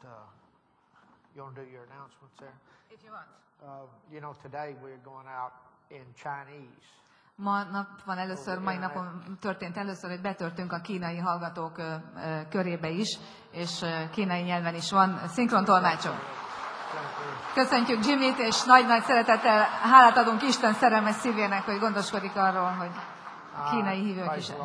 you want to do your announcements there? If you want. You know, today we're going out in Chinese. Ma nap van először, mai napon történt először, hogy betörtünk a kínai hallgatók körébe is, és kínai nyelven is van szinkrontolmácsok. Köszöntjük Jimmyt, és nagy-nagy szeretettel hálát adunk Isten szerelmes szívének, hogy gondoskodik arról, hogy kínai hívők is.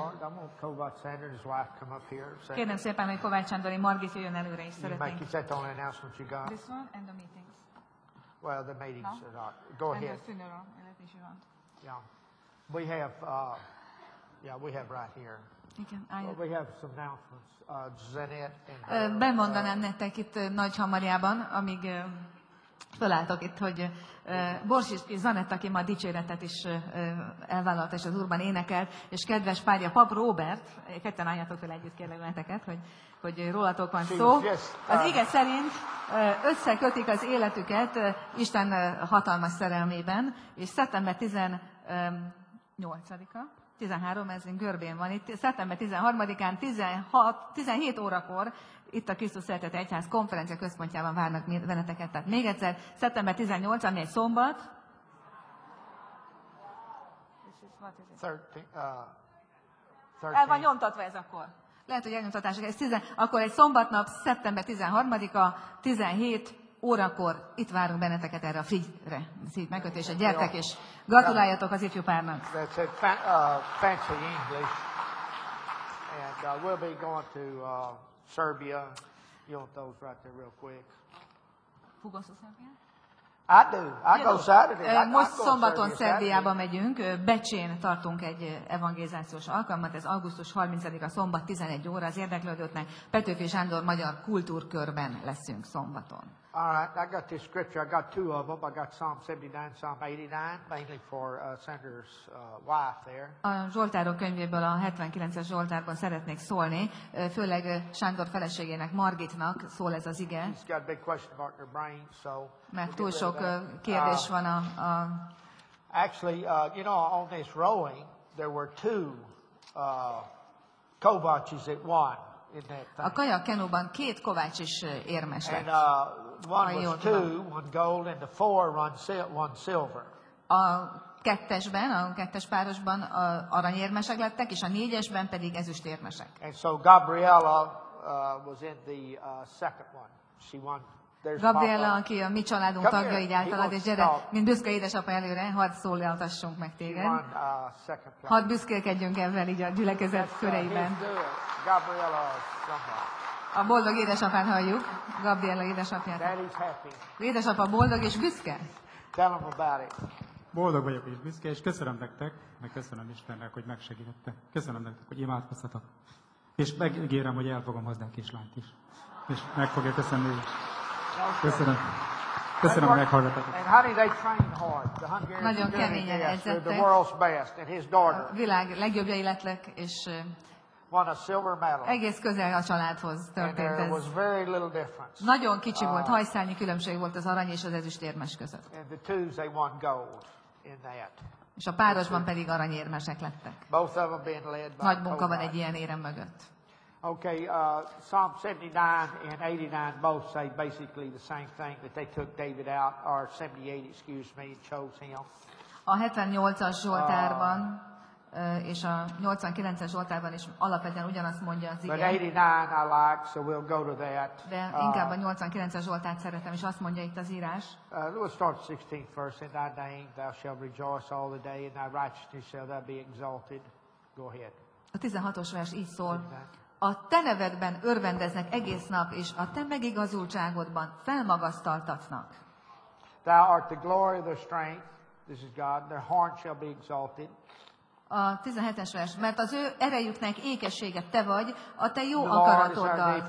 Kérem szépen, hogy Kovács Sándori Margit jöjjön előre is szeretnénk. This one and the meetings. Well, the meetings are not. Go ahead. And the funeral, if you want. Yeah. We have right here. Igen, we have some announcements. Zenet. Bemondanám nektek itt Nagyhamarjában, amíg fölálltok itt, hogy Borsiszki Zanett, aki ma dicséretet is elvállalt, és az Urban énekelt, és kedves párja, Pap Róbert, ketten álljatok fel együtt, kérlek benneteket, hogy rólatok van szó. Az ige szerint összekötik az életüket Isten hatalmas szerelmében, és szeptember 18-a, 13, ez görbén van itt, szeptember 13-án 17 órakor itt a Krisztus Szeretete Egyház konferencia központjában várnak benneteket. Tehát még egyszer, szeptember 18, ami egy szombat. El van nyomtatva ez akkor. Lehet, hogy elnyomtatások. Akkor egy szombatnap, szeptember 13-a, 17 órakor itt várunk benneteket erre a free-re, szív megkötésre. Gyertek és gratuláljatok az ifjú párnak. That's a fancy English. And we'll be going to Serbia. You want those right there real quick? Who goes to Serbia? I do. I go Saturday. Most szombaton Szerbiába megyünk, Becsén tartunk egy evangelizációs alkalmat, ez augusztus 30-a szombat 11 óra, az érdeklődőknek Petőfi Sándor Magyar Kultúrkörben leszünk szombaton. All right, I got this scripture. I got two of them. I got Psalm 79, Psalm 89, mainly for Senator's wife there. A Zsoltárok könyvéből a 79-es Zsoltárban szeretnék szólni, főleg Sándor feleségének, Margitnak szól ez az ige. She's got a big question about her brain, so mert túl sok kérdés van Actually, you know, on this rowing, there were two Kovács that won in that thing. A kajakkenóban két Kovács is érmes lett. And one was two, one gold, and the four won silver. A kettesben, a kettes párosban aranyérmesek lettek, és a négyesben pedig ezüstérmesek. And so Gabriella was in the second one. She won. Gabriella, aki a mi családunk tagja, így általad, és gyere, mint büszke édesapa előre, hadd szóllaltassunk meg téged. Hadd büszkélkedjünk ebben így a gyülekezet köreiben. A boldog édesapát halljuk, Gabriella édesapját. Édesapa boldog és büszke? Boldog vagyok és büszke, és köszönöm nektek, meg köszönöm Istennek, hogy megsegítette. Köszönöm nektek, hogy imádkoztatok. És megígérem, hogy el fogom hozni a kislányt is. És meg fogja köszönni. Köszönöm. Köszönöm, hogy meghallgattatok. Nagyon keményen edzettek. A világ legjobbjai lettek, és egész közel a családhoz történt ez. Nagyon kicsi volt, hajszálnyi különbség volt az arany és az ezüstérmes között. És a párosban pedig aranyérmesek lettek. Nagy munka van egy ilyen érem mögött. Okay, Psalm 79 and 89 both say basically the same thing, that they took David out, or 78, excuse me, and chose him. A 78-as Zsoltárban és a 89-es Zsoltárban is alapvetően ugyanazt mondja az ige. But 89 I like, so we'll go to that. De inkább a 89-es Zsoltárt szeretem, és azt mondja itt az írás. We'll start 16th verse. In thy name thou shalt rejoice all the day, and thy righteousness shall thou be exalted. Go ahead. A 16-os vers így szól. A te nevedben örvendeznek egész nap, és a te megigazultságodban felmagasztaltatnak. Thou art the glory of their strength, this is God, their horn shall be exalted. A 17-es vers, mert az ő erejüknek ékessége te vagy, a te jó akaratoddal.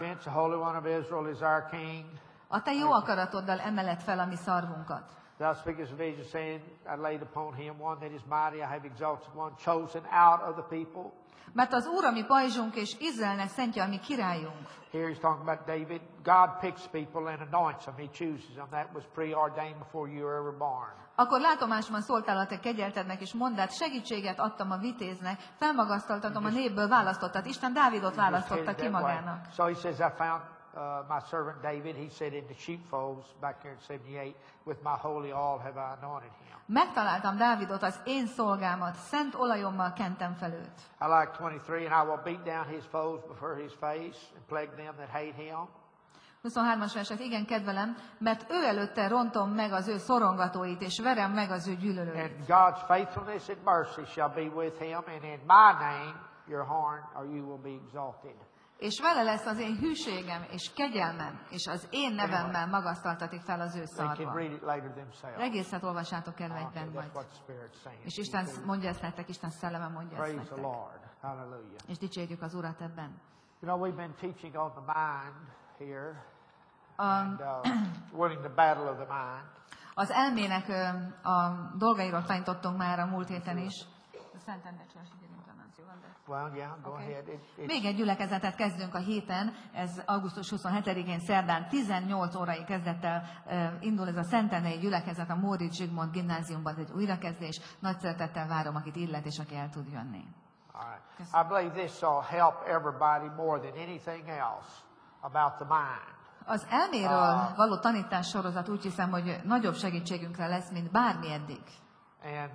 A te jó akaratoddal emeled fel a mi szarvunkat. Thou speakest of vision, saying, I laid upon him one that is mighty, I have exalted one chosen out of the people. Mert az Úr a mi pajzsunk, és Izraelnek szentje a mi királyunk. Here he's talking about David. God picks people and anoints them. He chooses them. That was preordained before you were ever born. Akkor látomásban szóltál a te kegyeltednek, és mondd át, segítséget adtam a vitéznek, felmagasztaltatom a népből választottat. Isten Dávidot választotta ki magának. So he says, I found my servant David, he said in the sheepfolds back there in 78, with my holy oil have I anointed him. Megtaláltam Dávidot, az én szolgámat, szent olajommal kentem fel őt. I like 23, and I will beat down his foes before his face and plague them that hate him. 23-as verset, igen, kedvelem, mert ő előtte rontom meg az ő szorongatóit, és verem meg az ő gyűlölőit. And God's faithfulness and mercy shall be with him, and in my name your horn, or you will be exalted. És vele lesz az én hűségem és kegyelmem, és az én nevemmel magasztaltatik fel az ő They can szarva. read it later themselves. Egészet olvassátok el Okay, egyben that's majd. what the Spirit's saying. És Isten mondja ezt nektek, Isten szelleme mondja ezt Praise the nektek. Lord. Hallelujah. És dicsérjük az Urat ebben. You know, we've been teaching on the mind here, A, and winning the battle of the mind. az elmének a dolgairól tanítottunk már a múlt héten is. Well, yeah, go Okay. ahead. Még egy gyülekezetet kezdünk a héten, ez augusztus 27-én szerdán 18 órai kezdettel indul ez a Szentendrei gyülekezet a Móricz Zsigmond gimnáziumban, ez egy újrakezdés. Nagy szeretettel várom, akit illet, és aki el tud jönni. All right. I believe this will help everybody more than anything else about the mind. Az elméről való tanítás sorozat úgy hiszem, hogy nagyobb segítségünkre lesz, mint bármi eddig. And,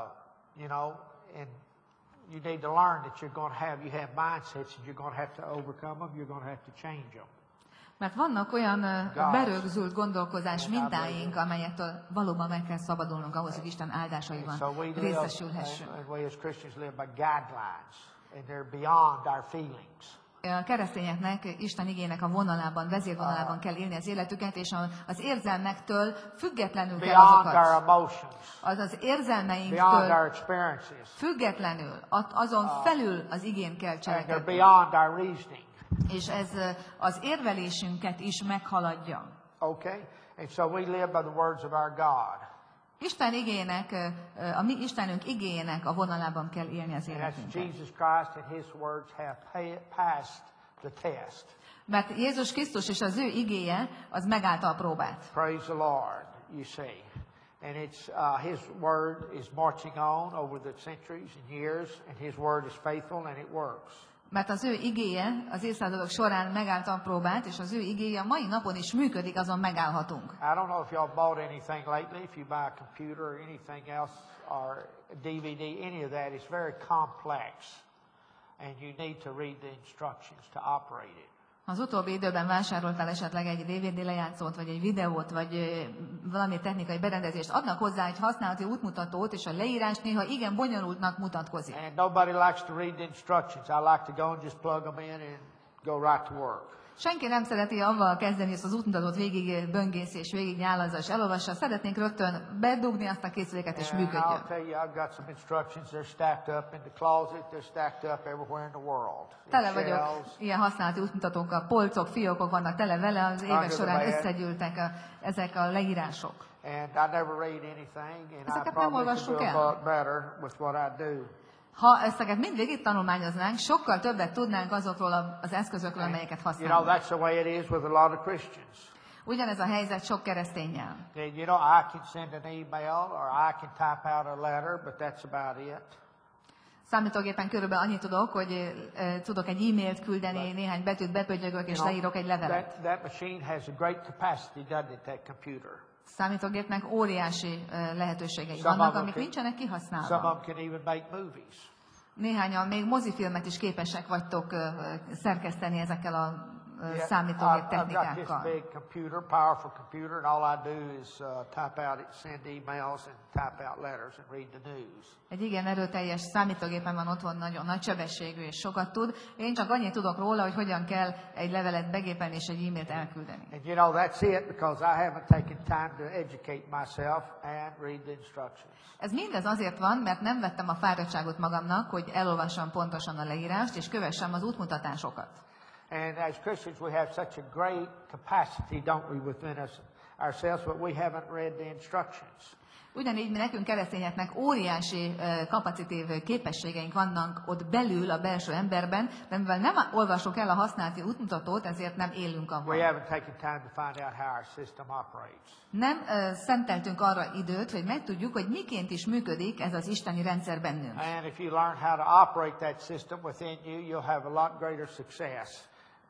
you know, and you need to learn that you have mindsets and you're going to have to overcome them, you're going to have to change them. Mert vannak olyan berögzült gondolkozás mintáink, amelyektől valóban meg kell szabadulnunk ahhoz, hogy Isten áldásaiban részesülhessünk. And we as Christians live by guidelines, and they're beyond our feelings. A keresztényeknek Isten igének a vonalában, vezérvonalában kell élni az életüket, és az érzelmektől függetlenül kell Beyond our azokat. emotions, Az beyond our érzelmeinktől experiences, függetlenül, azon felül az igén kell and they're cselekedni. beyond our reasoning. És ez az érvelésünket is meghaladja. Okay? And so we live by the words of our God. Isten igének, a mi Istenünk igéjének a vonalában kell élni az And that's életünket. Jesus Christ and His words have passed the test. Mert Jézus Krisztus és az ő igéje, az megállta a próbát. Praise the Lord, you see. And it's His word is marching on over the centuries and years, and His word is faithful and it works. Mert az ő igéje az évszázadok során megállta a próbát, és az ő igéje a mai napon is működik, azon megállhatunk. I don't know if y'all bought anything lately, if you buy a computer or anything else, or a DVD, any of that, it's very complex. And you need to read the instructions to operate it. Az utóbbi időben vásároltál esetleg egy DVD lejátszót, vagy egy videót, vagy valami technikai berendezést, adnak hozzá egy használati útmutatót, és a leírás néha igen bonyolultnak mutatkozik. And nobody likes to read the instructions. I like to go and just plug them in and go right to work. Senki nem szereti avval kezdeni, ezt az útmutatót végig böngész és végig nyálazza és elolvassa. Szeretnénk rögtön bedugni azt a készüléket és And I'll működjön. tell you, I've got some instructions. They're stacked up in the closet. They're stacked up everywhere in the world. In Tele vagyok shelves. ilyen használati útmutatókkal, polcok, fiókok vannak tele vele, az évek során összegyűltek ezek a leírások. And I never read anything, and I Ezeket nem probably could olvassuk do a el. lot better with what I do. Ha ezeket mind végig tanulmányoznánk, sokkal többet tudnánk azokról az eszközökről, amelyeket You know, használunk. that's the way it is with a lot of Christians. Ugyanez a helyzet sok kereszténnyel. And, you know, I can send an email or I can type out a letter, but that's about it. Számítógépen körülbelül annyit tudok, hogy tudok egy e-mailt küldeni, néhány betűt bepötyögök és leírok egy levelet. That machine has a great capacity, doesn't it, that computer? Számítógépnek óriási lehetőségei Some vannak, of them amik can- nincsenek Some kihasználva. of them can even make movies. Néhányan még mozifilmet is képesek vagytok szerkeszteni ezekkel a Yeah, számítógép I've got this technikákkal. big computer, powerful computer, and all I do is type out, send emails and type out letters and read the news. Egy igen erőteljes számítógépen van otthon, nagyon nagy sebességű és sokat tud. Én csak annyit tudok róla, hogy hogyan kell egy levelet begépelni és egy e-mailt elküldeni. And you know, that's it because I haven't taken time to educate myself and read the instructions. Ez mindez azért van, mert nem vettem a fáradtságot magamnak, hogy elolvassam pontosan a leírást, és kövessem az útmutatásokat. And as Christians, we have such a great capacity, don't we, within us ourselves, but we haven't read the instructions. Ugyanígy mi nekünk keresztényeknek óriási kapacitív képességeink vannak ott belül, a belső emberben, de mivel nem olvasok el a használati útmutatót, ezért nem élünk We avval. haven't taken time to find out how our system operates. Nem szenteltünk arra időt, hogy megtudjuk, hogy miként is működik ez az isteni rendszer bennünk. And if you learn how to operate that system within you, you'll have a lot greater success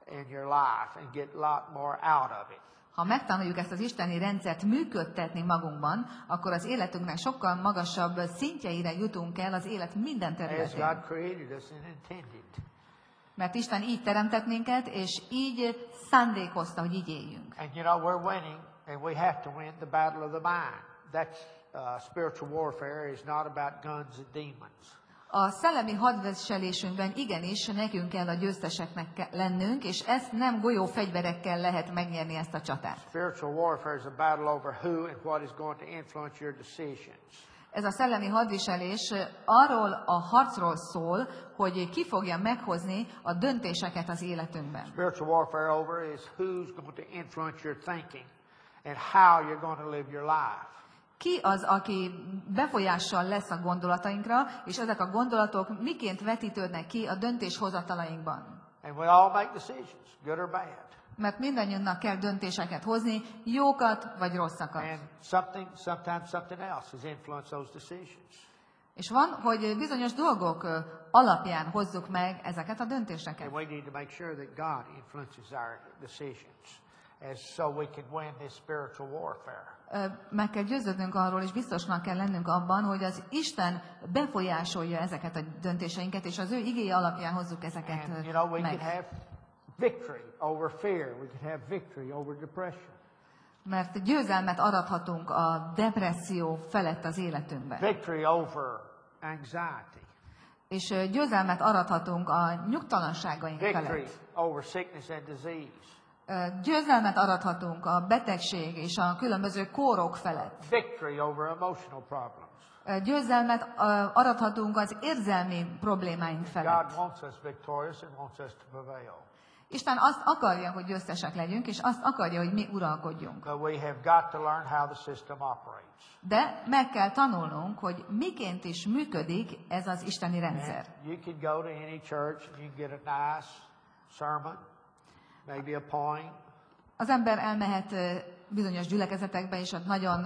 in your life and get a lot more out of it. Ha megtanuljuk ezt az isteni rendszert működtetni magunkban, akkor az életünknek sokkal magasabb szintjeire jutunk el az élet minden As területén. God created us and intended. Mert Isten így teremtett minket, és így szándékozta, hogy így éljünk. And you know, we're winning, and we have to win the battle of the mind. That's spiritual warfare is not about guns and demons. A szellemi hadviselésünkben igenis nekünk kell a győzteseknek lennünk, és ezt nem golyó fegyverekkel lehet megnyerni, ezt a csatát. Spiritual warfare is a battle over who and what is going to influence your decisions. Ez a szellemi hadviselés arról a harcról szól, hogy ki fogja meghozni a döntéseket az életünkben. Spiritual warfare over is who's going to influence your thinking and how you're going to live your life. Ki az, aki befolyással lesz a gondolatainkra, és ezek a gondolatok miként vetítődnek ki a döntéshozatalainkban? And we all make decisions, good or bad. Mert mindannyiunknak kell döntéseket hozni, jókat vagy rosszakat. And sometimes something else has influenced those decisions. És van, hogy bizonyos dolgok alapján hozzuk meg ezeket a döntéseket. And we need to make sure that God influences our decisions, so we can win this spiritual warfare. Meg kell győződnünk arról, és biztosnak kell lennünk abban, hogy az Isten befolyásolja ezeket a döntéseinket, és az ő igéje alapján hozzuk ezeket And you know, we can meg. have victory over fear. We can have victory over depression. Mert győzelmet arathatunk a depresszió felett az életünkben. Victory over anxiety. És győzelmet arathatunk a nyugtalanságaink Victory felett. over sickness and disease. Győzelmet arathatunk a betegség és a különböző kórok felett. Victory over emotional problems. Győzelmet arathatunk az érzelmi problémáink God felett. wants us victorious and wants us to prevail. Isten azt akarja, hogy győztesek legyünk, és azt akarja, hogy mi uralkodjunk. But we have got to learn how the system operates. De meg kell tanulnunk, hogy miként is működik ez az isteni rendszer. And you can go to any church and you can get a nice sermon, maybe a point. Az ember elmehet bizonyos gyülekezetekbe, és ott nagyon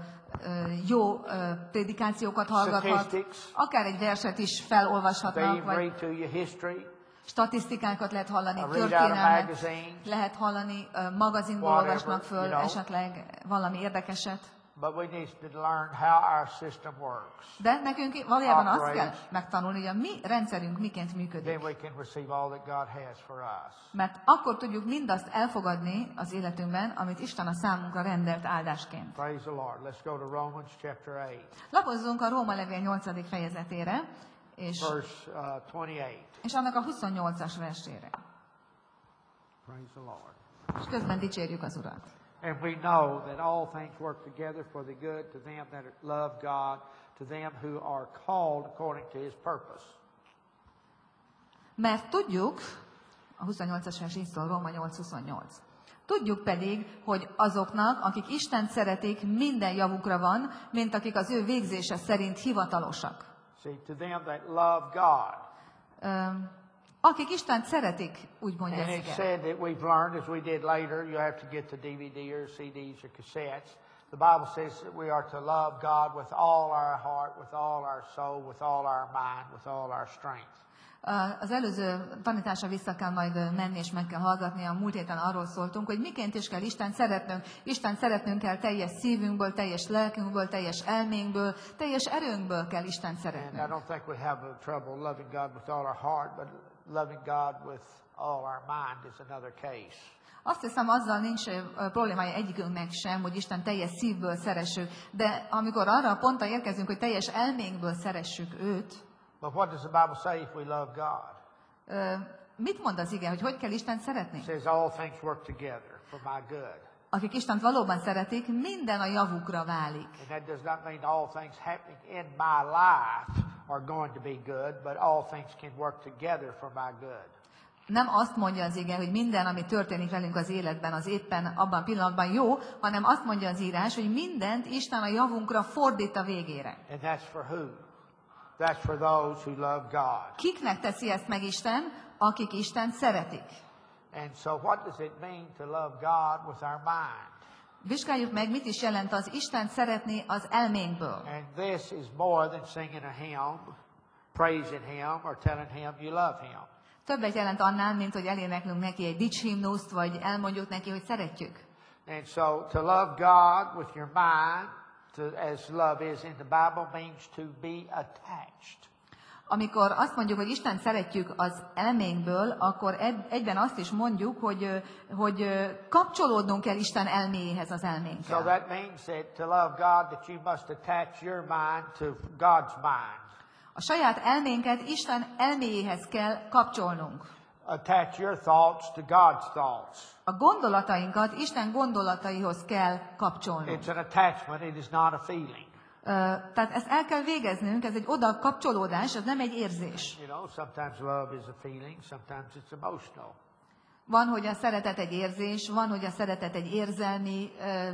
jó prédikációkat hallgathat. Statistics. Akár egy verset is They felolvashatnak, even vagy read to you history. statisztikákat lehet hallani, Read out a történelmet magazine. lehet hallani, magazinból Whatever, olvasnak föl, you know. esetleg valami érdekeset. But we need to learn how our system works. De nekünk valójában azt kell Operates. megtanulni, hogy a mi rendszerünk miként Then működik. we can receive all that God has for us. Mert akkor tudjuk mindazt elfogadni az életünkben, amit Isten a számunkra rendelt áldásként. Praise the Lord. Let's go to Romans chapter 8, Lapozzunk a Róma levél 8. fejezetére, verse 28. és annak a 28-as versére. Praise the Lord. És közben dicsérjük az Urat. And we know that all things work together for the good to them that love God, to them who are called according to His purpose. Mert tudjuk, a 28-as vers így szól, Róma 8:28. Tudjuk pedig, hogy azoknak, akik Istent szeretik, minden javukra van, mint akik az ő végzése szerint hivatalosak. See, to them that love God. Akik Istent szeretik, úgy mondja And az it ige. said that we've learned, as we did later, you have to get the DVD or CDs or cassettes. The Bible says that we are to love God with all our heart, with all our soul, with all our mind, with all our strength. Az előző tanításra vissza kell majd menni, és meg kell hallgatni. A múlt héten arról szóltunk, hogy miként is kell Istent szeretnünk. Istent szeretnünk kell teljes szívünkből, teljes lelkünkből, teljes elménkből, teljes erőnkből kell Istent And I szeretnünk. don't think we have trouble loving God with all our heart, but loving God with all our mind is another case. Azt hiszem, azzal nincs problémája egyikünknek sem, hogy Isten teljes szívből szeressük, de amikor arra a pontra érkezünk, hogy teljes elménkből szeressük őt, But what does the Bible say if we love God? mit mond az ige, hogy kell Istent szeretni? It says all things work together for my good. Akik Istent valóban szeretik, minden a javukra válik. And that does not mean all things happening in my life are going to be good, but all things can work together for my good. Nem azt mondja az ige, hogy minden, ami történik velünk az életben, az éppen abban a pillanatban jó, hanem azt mondja az írás, hogy mindent Isten a javunkra fordít a végére. And that's for who? That's for those who love God. Kiknek teszi ezt meg Isten? Akik Istent szeretik. And so what does it mean to love God with our mind? Vizsgáljuk meg, mit is jelent az Istent szeretni az elménkből. And this is more than singing a hymn, praising Him, or telling Him you love Him. Többet jelent annál, mint hogy eléneklünk neki egy dicshimnuszt, vagy elmondjuk neki, hogy szeretjük. And so to love God with your mind, as love is in the Bible, means to be attached. Amikor azt mondjuk, hogy Istent szeretjük az elménkből, akkor egyben azt is mondjuk, hogy kapcsolódnunk kell Isten elméjéhez az So elménkkel. that means that to love God, that you must attach your mind to God's mind. A saját elménket Isten elméjéhez kell kapcsolnunk. Attach your thoughts to God's thoughts. A gondolatainkat Isten gondolataihoz kell kapcsolnunk. It's an attachment, it is not a feeling. Tehát ezt el kell végeznünk, ez egy oda kapcsolódás, ez nem egy érzés. You know, sometimes love is a feeling, sometimes it's emotional. Van, hogy a szeretet egy érzés, van, hogy a szeretet egy érzelmi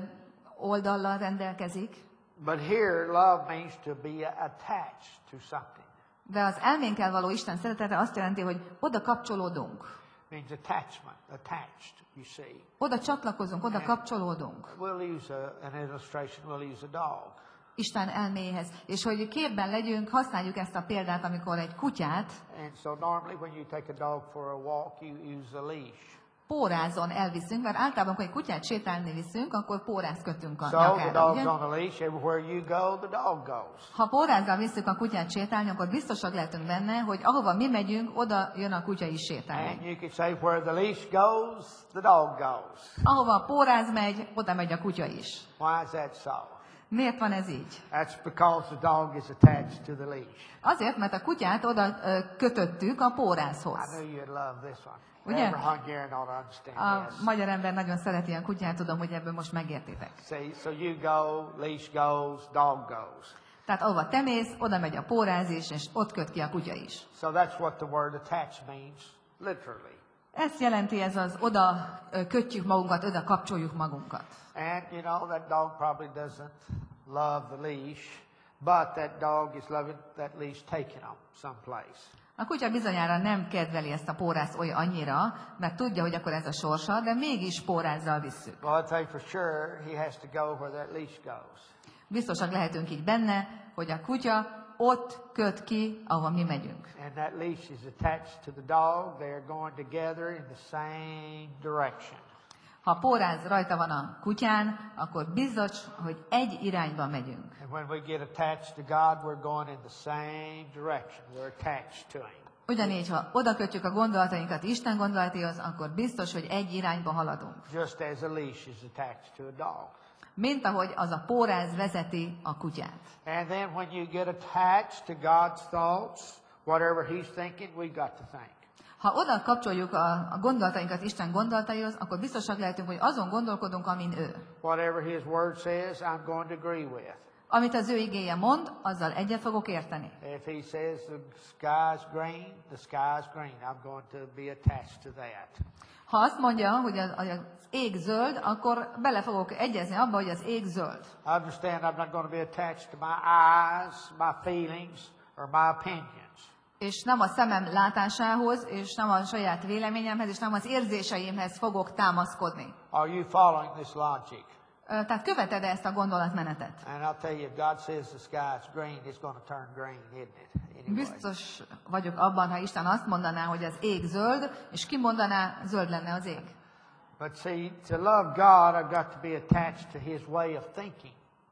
oldallal rendelkezik. But here, love means to be attached to something. De az elménkkel való Isten szeretete azt jelenti, hogy oda kapcsolódunk. Means attachment, attached, you see. Oda csatlakozunk, oda kapcsolódunk. We'll use an illustration, we'll use a dog. Isten elméhez. És hogy képben legyünk, használjuk ezt a példát, amikor egy kutyát And so normally when you take a dog for a walk, you use a leash. pórázon elviszünk, mert általában, amikor egy kutyát sétálni viszünk, akkor pórázt kötünk a So the nyakára, dog's ugye? on a leash, everywhere you go, the dog goes. Ha pórázzal visszük a kutyát sétálni, akkor biztosak lehetünk benne, hogy ahova mi megyünk, oda jön a kutya is And sétálni. you could say where the leash goes, the dog goes. Ahova a póráz megy, oda megy a kutya is. Why is that so? Miért van ez így? That's because the dog is attached to the leash. Azért, mert a kutyát oda kötöttük a I pórázhoz. knew you'd love this one. Ugye? Every Hungarian ought to understand A this. magyar ember nagyon szereti a kutyát, tudom, hogy ebből most megértitek. See, so you go, leash goes, dog goes. Tehát ahova te mész, oda megy a póráz is, és ott köt ki a kutya is. So that's what the word attach means, literally. Ezt jelenti ez az oda kötjük magunkat, oda kapcsoljuk magunkat. And you know, that dog probably doesn't love the leash, but that dog is loving that leash taking him someplace. A kutya bizonyára nem kedveli ezt a pórázt olyan annyira, mert tudja, hogy akkor ez a sorsa, de mégis pórázzal visszük. Well, I'll tell you for sure, he has to go where that leash goes. Biztosak lehetünk így benne, hogy a kutya ott köt ki, ahova mi megyünk. And that leash is attached to the dog. They are going together in the same direction. Ha a póráz rajta van a kutyán, akkor biztos, hogy egy irányba megyünk. And when we get attached to God, we're going in the same direction. We're attached to Him. Ugyanígy, ha oda kötjük a gondolatainkat Isten gondolatéhoz, akkor biztos, hogy egy irányba haladunk. Just as a leash is attached to a dog. Mint ahogy az a póráz vezeti a kutyát. And then when you get attached to God's thoughts, whatever He's thinking, we got to think. Ha oda kapcsoljuk a gondolatainkat Isten gondolataihoz, akkor biztosak lehetünk, hogy azon gondolkodunk, amin ő. Whatever His Word says, I'm going to agree with. Amit az ő igéje mond, azzal egyet fogok érteni. If He says the sky's green, the sky's green. I'm going to be attached to that. Ha azt mondja, hogy az ég zöld, akkor bele fogok egyezni abba, hogy az ég zöld. I understand I'm not going to be attached to my eyes, my feelings, or my opinions. És nem a szemem látásához, és nem a saját véleményemhez, és nem az érzéseimhez fogok támaszkodni. Are you following this logic? Tehát követed-e ezt a gondolatmenetet? And I'll tell you, if God says the sky's green, it's going to turn green, isn't it? Anyway. Biztos vagyok abban, ha Isten azt mondaná, hogy az ég zöld, és ki mondaná, zöld lenne az ég. But see, to love God, I've got to be attached to His way of thinking.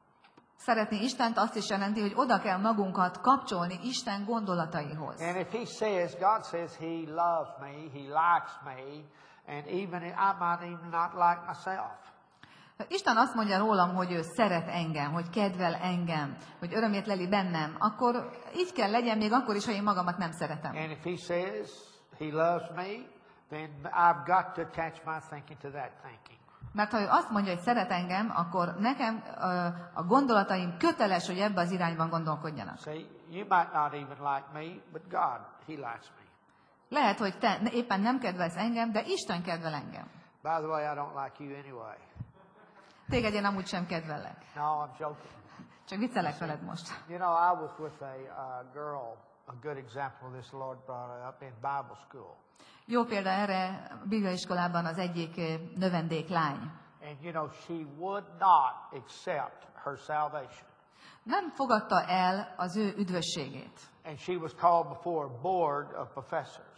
Szeretni Istent azt is jelenti, hogy oda kell magunkat kapcsolni Isten gondolataihoz. And if He says, God says He loves me, He likes me, and even I might even not like myself. Isten azt mondja rólam, hogy ő szeret engem, hogy kedvel engem, hogy örömét leli bennem, akkor így kell legyen még akkor is, ha én magamat nem szeretem. And if He says He loves me, then I've got to attach my thinking to that thinking. Mert ha ő azt mondja, hogy szeret engem, akkor nekem a gondolataim köteles, hogy ebbe az irányban gondolkodjanak. See, you might not even like me, but God, He likes me. Lehet, hogy te éppen nem kedvelsz engem, de Isten kedvel engem. By the way, I don't like you anyway. Téged én amúgy sem kedvellek. No, I'm joking. Csak viccelek veled most. You know, I was with a girl, a good example of this the Lord brought up in Bible school. Jó példa erre a bibliaiskolában az egyik növendék lány. And you know, she would not accept her salvation. Nem fogadta el az ő üdvösségét. And she was called before a board of professors.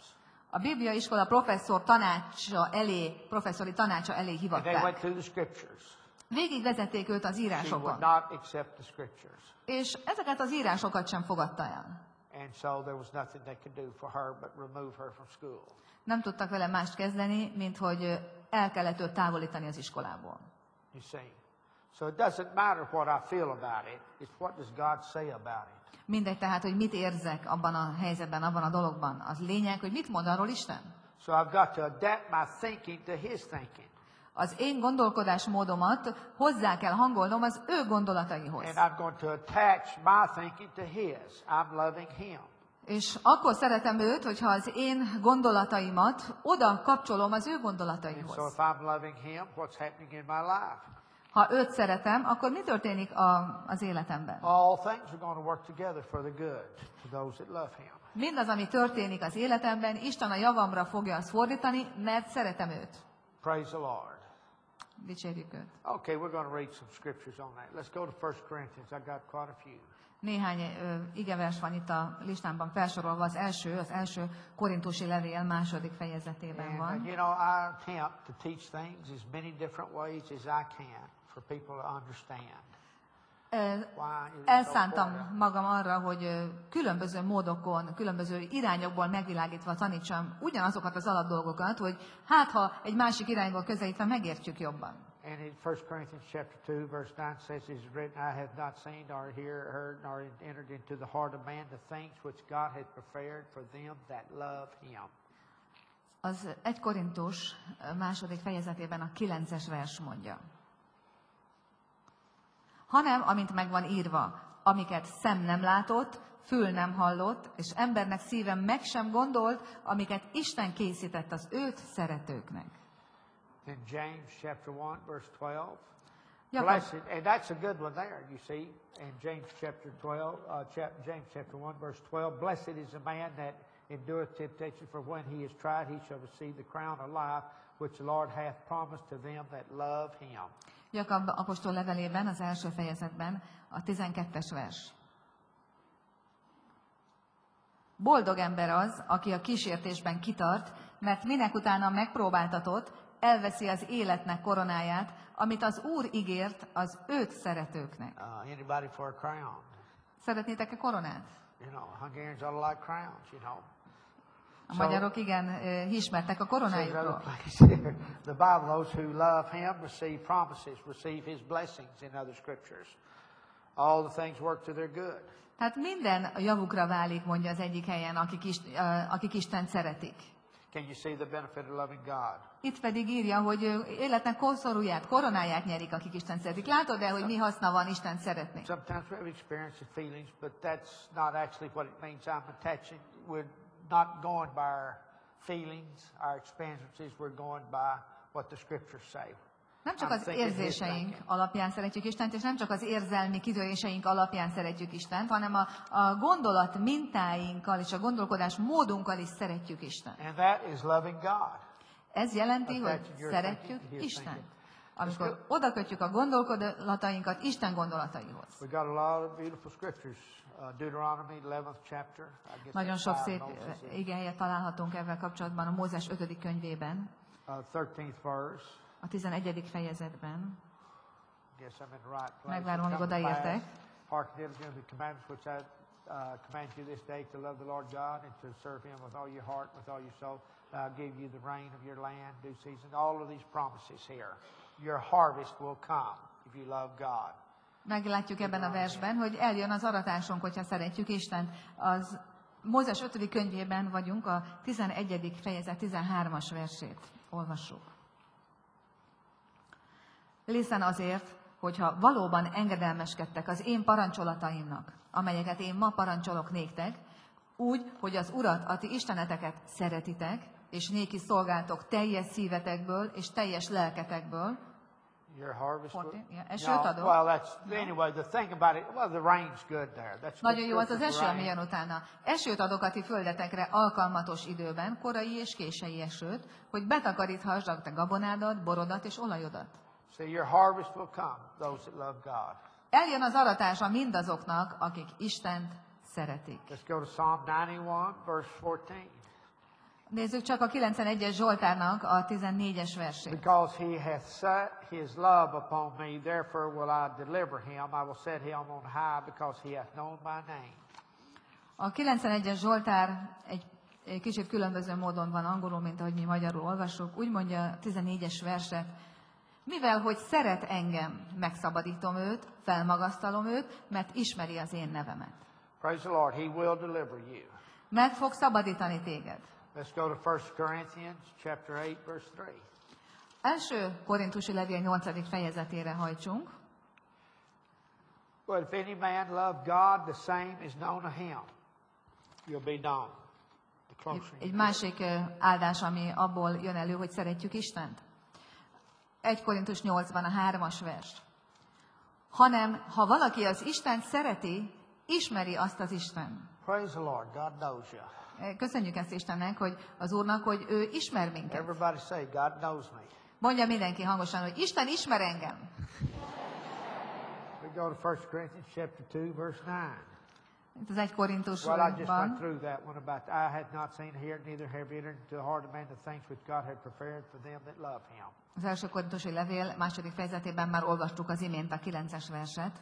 A Biblia iskola professzori tanácsa elé And they went hivatták. through the scriptures. Végigvezették őt az She would írásokon, not accept the scriptures. és ezeket az írásokat sem fogadta el. And so there was nothing they could do for her but remove her from school. Nem tudtak vele mást kezdeni, mint hogy el kellett őt távolítani az iskolából. You see. So it doesn't matter what I feel about it. It's what does God say about it. Mindegy tehát, hogy mit érzek abban a helyzetben, abban a dologban. Az lényeg, hogy mit mond arról Isten. So I've got to adapt my thinking to His thinking. Az én gondolkodásmódomat hozzá kell hangolnom az ő gondolataihoz. And I'm going to attach my thinking to His. I'm loving Him. És akkor szeretem őt, hogyha az én gondolataimat oda kapcsolom az ő And so gondolataihoz. if I'm loving Him, what's happening in my life? Ha őt szeretem, akkor mi történik az életemben? All things are going to work together for the good to those that love Him. Mindaz, ami történik az életemben, Isten a javamra fogja azt fordítani, mert szeretem őt. Praise the Lord. Dicsérjük őt. Okay, we're going to read some scriptures on that. Let's go to 1 Corinthians. I got quite a few. Néhány igevers van itt a listámban felsorolva. Az első Korintusi levél második fejezetében And, van. you know, I attempt to teach things as many different ways as I can for people to understand. Why is it so Elszántam important? magam arra, hogy különböző módokon, különböző irányokból megvilágítva tanítsam ugyanazokat az alapdolgokat, hogy hát ha egy másik irányból közelítve megértjük jobban. And in 1 Corinthians chapter 2, verse 9 says, it is written, I have not seen, nor heard, nor entered into the heart of man the things which God had prepared for them that love Him. Az 1 Korintus második fejezetében a 9-es vers mondja. Hanem, amint megvan írva, amiket szem nem látott, fül nem hallott, és embernek szíve meg sem gondolt, amiket Isten készített az őt szeretőknek. In James chapter 1, verse 12, Jakab, blessed, and that's a good one there, you see, in James chapter 12, James chapter 1, verse 12, blessed is the man that endureth temptation, for when he is tried, he shall receive the crown of life, which the Lord hath promised to them that love Him. Jakab apostol levelében, az első fejezetben, a 12-es vers. Boldog ember az, aki a kísértésben kitart, mert minek utána megpróbáltatott, elveszi az életnek koronáját, amit az Úr ígért az őt szeretőknek. Anybody for a crown? Szeretnétek-e koronát? You know, Hungarians ought to like crowns, you know. A magyarok igen ismertek a Says other koronájukról. place here. The Bible, those who love Him receive promises, receive His blessings in other scriptures. All the things work to their good. Hát minden a javukra válik, mondja az egyik helyen, akik Istent szeretik. Can you see the benefit of loving God? Itt pedig írja, hogy életnek koszorúját, koronáját nyerik, akik Istent szeretik. Látod-e, hogy mi haszna van Istent szeretni? Sometimes we have experienced the feelings, but that's not actually what it means. I'm attaching. We're not going by our feelings, our experiences. We're going by what the scriptures say. Nem csak I'm az thinking His érzéseink thinking. alapján szeretjük Istent, és nem csak az érzelmi kitöréseink alapján szeretjük Istent, hanem a gondolat mintáinkkal és a gondolkodás módunkkal is szeretjük Istent. And that is loving God. Ez jelenti, hogy Attaching your szeretjük thinking to His Istent. thinking. Amikor oda kötjük a gondolatainkat Isten gondolataihoz. We got a lot of beautiful scriptures. Deuteronomy 11th chapter. I guess Nagyon that's sok five szép Moses is. igehelyet találhatunk ezzel kapcsolatban a Mózes 5. könyvében, 13th verse. a 11. fejezetben. Guess I'm in the right place. Megvárom, It amíg come to odaértek. pass, hearken diligently to the commandments which I command you this day, to love the Lord God and to serve Him with all your heart, with all your soul. I'll give you the rain of your land, due season. All of these promises here. Your harvest will come if you love God. Meglátjuk ebben a versben, hogy eljön az aratásunk, hogyha szeretjük Istent. Az Mózes 5. könyvében vagyunk, a 11. fejezet 13-as versét olvassuk. Lészen azért, hogyha valóban engedelmeskedtek az én parancsolataimnak, amelyeket én ma parancsolok néktek, úgy, hogy az Urat, a ti isteneteket szeretitek, és néki szolgáltok teljes szívetekből és teljes lelketekből. Your harvest will... 14, yeah, esőt adok. Well, that's anyway. The thing about it, well, the rain's good there. That's Nagyon good jó az az for the eső, ami rain. jön utána. Esőt adok a ti földetekre alkalmatos időben, korai és késői esőt, hogy betakaríthassd a te gabonádat, borodat és olajodat. See, your harvest will come, those that love God. Eljön az aratása mindazoknak, akik Istent szeretik. Let's go to Psalm 91, verse 14. Nézzük csak a 91-es Zsoltárnak a 14-es versét. Because he hath set his love upon me, therefore will I deliver him. I will set him on high, because he hath known my name. A 91-es Zsoltár egy kicsit különböző módon van angolul, mint ahogy mi magyarul olvasjuk. Úgy mondja a 14-es verset: mivel hogy szeret engem, megszabadítom őt, felmagasztalom őt, mert ismeri az én nevemet. Praise the Lord. He will deliver you. Meg fog szabadítani téged. Let's go to 1 Corinthians chapter 8, verse 3. Első Korintusi levél 8. fejezetére hajtsunk. But if any man love God, the same is known of him. You'll be known. The closer Egy you másik áldás, ami abból jön elő, hogy szeretjük Istent. 1 Korintus 8-ban a 3-as vers. Hanem, ha valaki az Istent szereti, ismeri azt az Isten. Praise the Lord. God knows you. Köszönjük ezt Istennek, hogy az Úrnak, hogy ő ismer minket. Everybody say, God knows me. Mondja mindenki hangosan, hogy Isten ismer engem. We go to 1 Corinthians chapter 2, verse 9. Itt az 1 Well, I just went Korintusban. through that one about I had not seen, heard, neither have entered into the heart of man the things which God had prepared for them that love him. Az első Korintusi levél második fejezetében már olvastuk az imént a 9-es verset.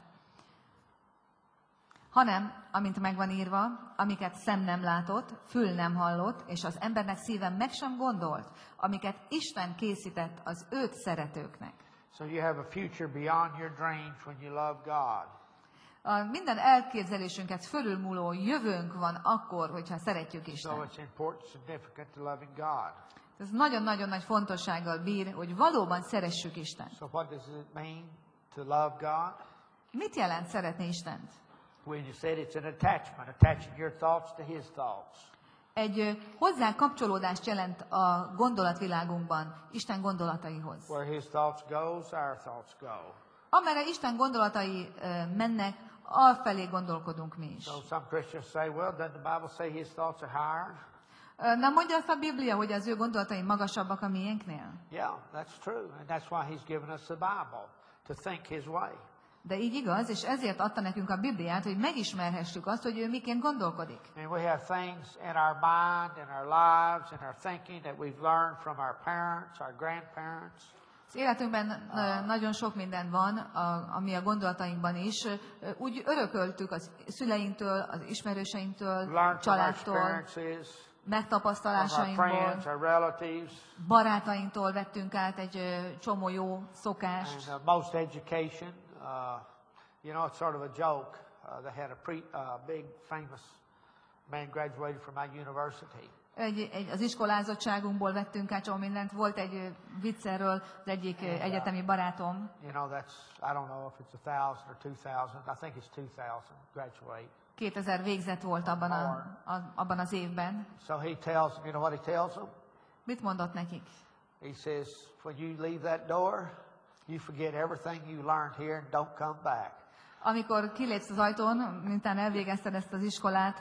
Hanem, amint megvan írva, amiket szem nem látott, fül nem hallott, és az embernek szíve meg sem gondolt, amiket Isten készített az őt szeretőknek. So you have a future beyond your dreams when you love God. Minden elképzelésünket fölülmúló jövőnk van akkor, hogyha szeretjük So Istent. it's important, significant to loving God. Ez nagyon-nagyon nagy fontossággal bír, hogy valóban szeressük Istent. So what does it mean to love God? Mit jelent szeretni Istent? When you said it's an attachment, attaching your thoughts to His thoughts. Egy hozzá kapcsolódást jelent a gondolatvilágunkban Isten gondolataihoz. Where His thoughts goes, our thoughts go. Amerre Isten gondolatai mennek, arfelé gondolkodunk mi is. So some Christians say, well, doesn't the Bible say His thoughts are higher? Nem mondja azt a Biblia, hogy az ő gondolatai magasabbak a miénknél? Yeah, that's true. And that's why He's given us the Bible, to think His way. De így igaz, és ezért adta nekünk a Bibliát, hogy megismerhessük azt, hogy ő miként gondolkodik. And we have things in our mind, in our lives, in our thinking that we've learned from our parents, our grandparents. Az életünkben nagyon sok minden van, ami a gondolatainkban is. Úgy örököltük a szüleinktől, az ismerőseinktől, Learned from our családtól, experiences, from our megtapasztalásainkból, friends, our relatives. barátainktól vettünk át egy csomó jó szokást. And most education, you know, it's sort of a joke. They had a big famous man graduated from my university. Az iskolázottságunkból vettünk át csomó mindent. Volt egy vicc erről, az egyik egyetemi barátom. You know, I don't know if it's 1,000 or 2,000. I think it's 2,000 graduate. 2000 végzett volt abban az évben. So he tells them, you know what he tells them? Mit mondott nekik? He says, when you leave that door, you forget everything you learned here and don't come back. Amikor kilépsz az ajtón, miután elvégezted ezt az iskolát,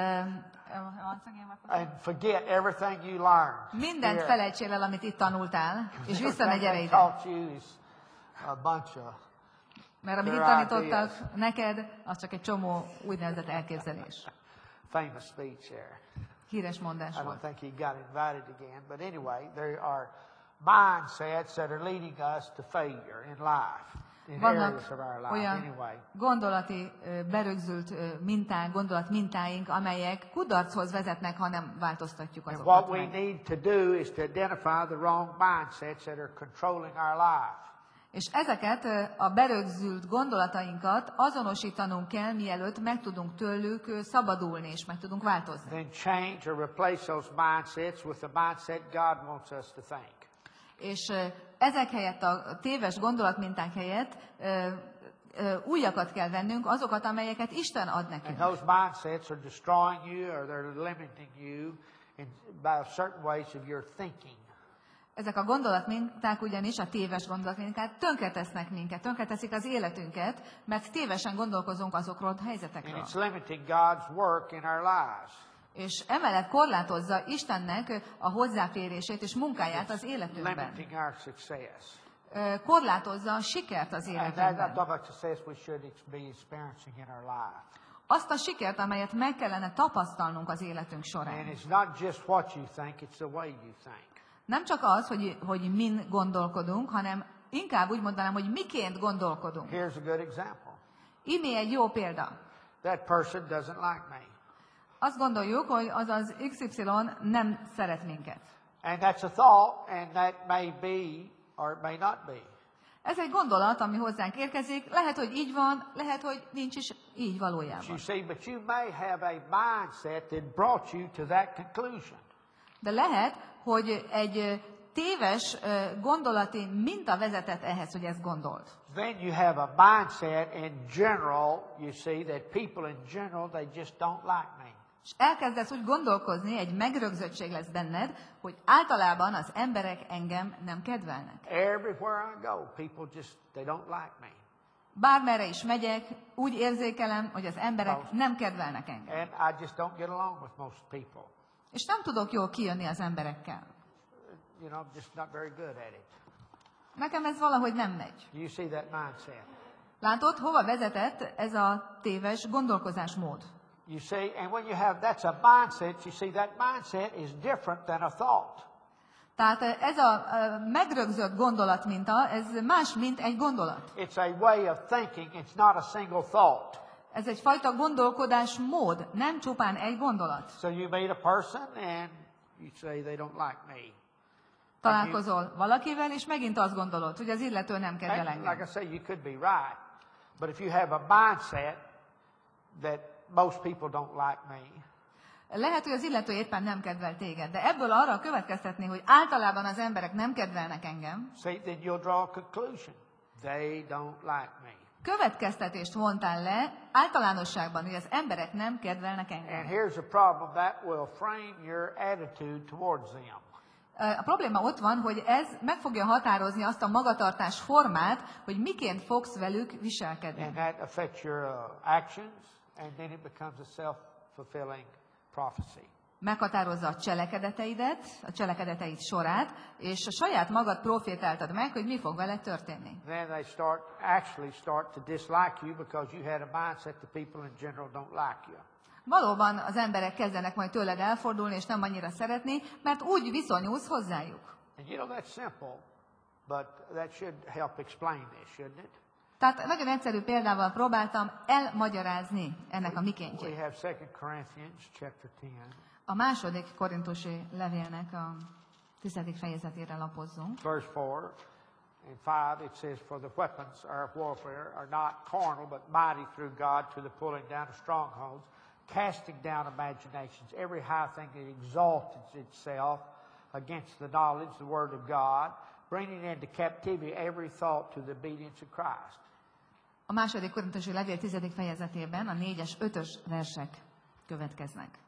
And forget everything you learned. mindent here. felejtsél el, amit itt tanultál, és visszamegy Everything erre they ide. taught you is a bunch of Mert amit itt their tanítottak ideas. neked, az csak egy csomó úgynevezett elképzelés. Famous speech there. Híres mondás I don't volt. think he got invited again. But anyway, there are mindsets that are leading us to failure in life, in areas Vannak of our life. olyan Anyway, gondolati, berögzült minták, gondolatmintáink, amelyek kudarchoz vezetnek, ha nem változtatjuk and azokat what we meg. need to do is to identify the wrong mindsets that are controlling our life. És ezeket a berögzült gondolatainkat azonosítanunk kell, mielőtt meg tudunk tőlük szabadulni, és meg tudunk változni. Then change or replace those mindsets with the mindset God wants us to think. És ezek helyett, a téves gondolatminták helyett újakat kell vennünk, azokat, amelyeket Isten ad And nekünk. those mindsets are destroying you or they're limiting you by certain ways of your thinking. Ezek a gondolatminták ugyanis, a téves gondolatminták tönkretesznek minket, tönkreteszik az életünket, mert tévesen gondolkozunk azokról a And helyzetekről. it's limiting God's work in our lives. És emellett korlátozza Istennek a hozzáférését és munkáját az életünkben. Limiting our success. Korlátozza a sikert az And that's életünkben. not about success we should be experiencing in our life. Azt a sikert, amelyet meg kellene tapasztalnunk az életünk And során. it's not just what you think, it's the way you think. Nem csak az, hogy min gondolkodunk, hanem inkább úgy mondanám, hogy miként gondolkodunk. Here's a good example. Imi egy jó példa. That person doesn't like me. Azt gondoljuk, hogy az az XY nem szeret minket. And that's a thought, and that may be or it may not be. Ez egy gondolat, ami hozzánk érkezik. Lehet, hogy így van, lehet, hogy nincs is így You valójában. see, but you may have a mindset that brought you to that conclusion. De lehet, hogy egy téves gondolati minta vezetett ehhez, hogy ezt gondolt. Then you have a mindset in general, you see, that people in general, they just don't like me. És elkezdesz úgy gondolkozni, egy megrögzöttség lesz benned, hogy általában az emberek engem nem kedvelnek. Everywhere I go, people just, they don't like me. Bármerre is megyek, úgy érzékelem, hogy az emberek nem kedvelnek engem. And I just don't get along with most people. És nem tudok jól kijönni az emberekkel. You know, I'm just not very good at it. Nekem ez valahogy nem megy. You see that mindset. Látod, hova vezetett ez a téves gondolkozásmód? You see, and when you have, that's a mindset, you see, that mindset is different than a thought. Tehát ez a megrögzött gondolatminta, ez más, mint egy gondolat. It's a way of thinking, it's not a single thought. Ez egyfajta gondolkodásmód, nem csupán egy gondolat. So you meet a person and you say they don't like me. Találkozol valakivel, és megint azt gondolod, hogy az illető nem kedvel And like I engem. say, you could be right. But if you have a mindset that most people don't like me, Lehet, hogy az illető éppen nem kedvel téged, de ebből arra következtetni, hogy általában az emberek nem kedvelnek engem, see, then you'll draw a conclusion. They don't like me. következtetést vontál le általánosságban, hogy az emberek nem kedvelnek And engem. here's a problem that will frame your attitude towards them. A probléma ott van, hogy ez meg fogja határozni azt a magatartás formát, hogy miként fogsz velük viselkedni. And that affects your actions, and then it becomes a self-fulfilling prophecy. Meghatározza a cselekedeteidet, a cselekedeteid sorát, és a saját magad profétáltad meg, hogy mi fog vele történni. Then they actually start to dislike you because you had a mindset that people in general don't like you. Valóban az emberek kezdenek majd tőled elfordulni, és nem annyira szeretni, mert úgy viszonyulsz hozzájuk. And you know that's simple, but that should help explain this, shouldn't it? Tehát nagyon egyszerű példával próbáltam elmagyarázni ennek a We mikéntjét. have 2 Corinthians chapter 10. A második korintusi levélnek a 10. fejezetére lapozzunk. Verse 4 and 5, it says, "For the weapons of warfare are not carnal, but mighty through God to the pulling down of strongholds, casting down imaginations, every high thing that exalts itself against the knowledge, the word of God, bringing into captivity every thought to the obedience of Christ." A második korintusi levél 10. fejezetében a 4-es, 5-ös versek következnek.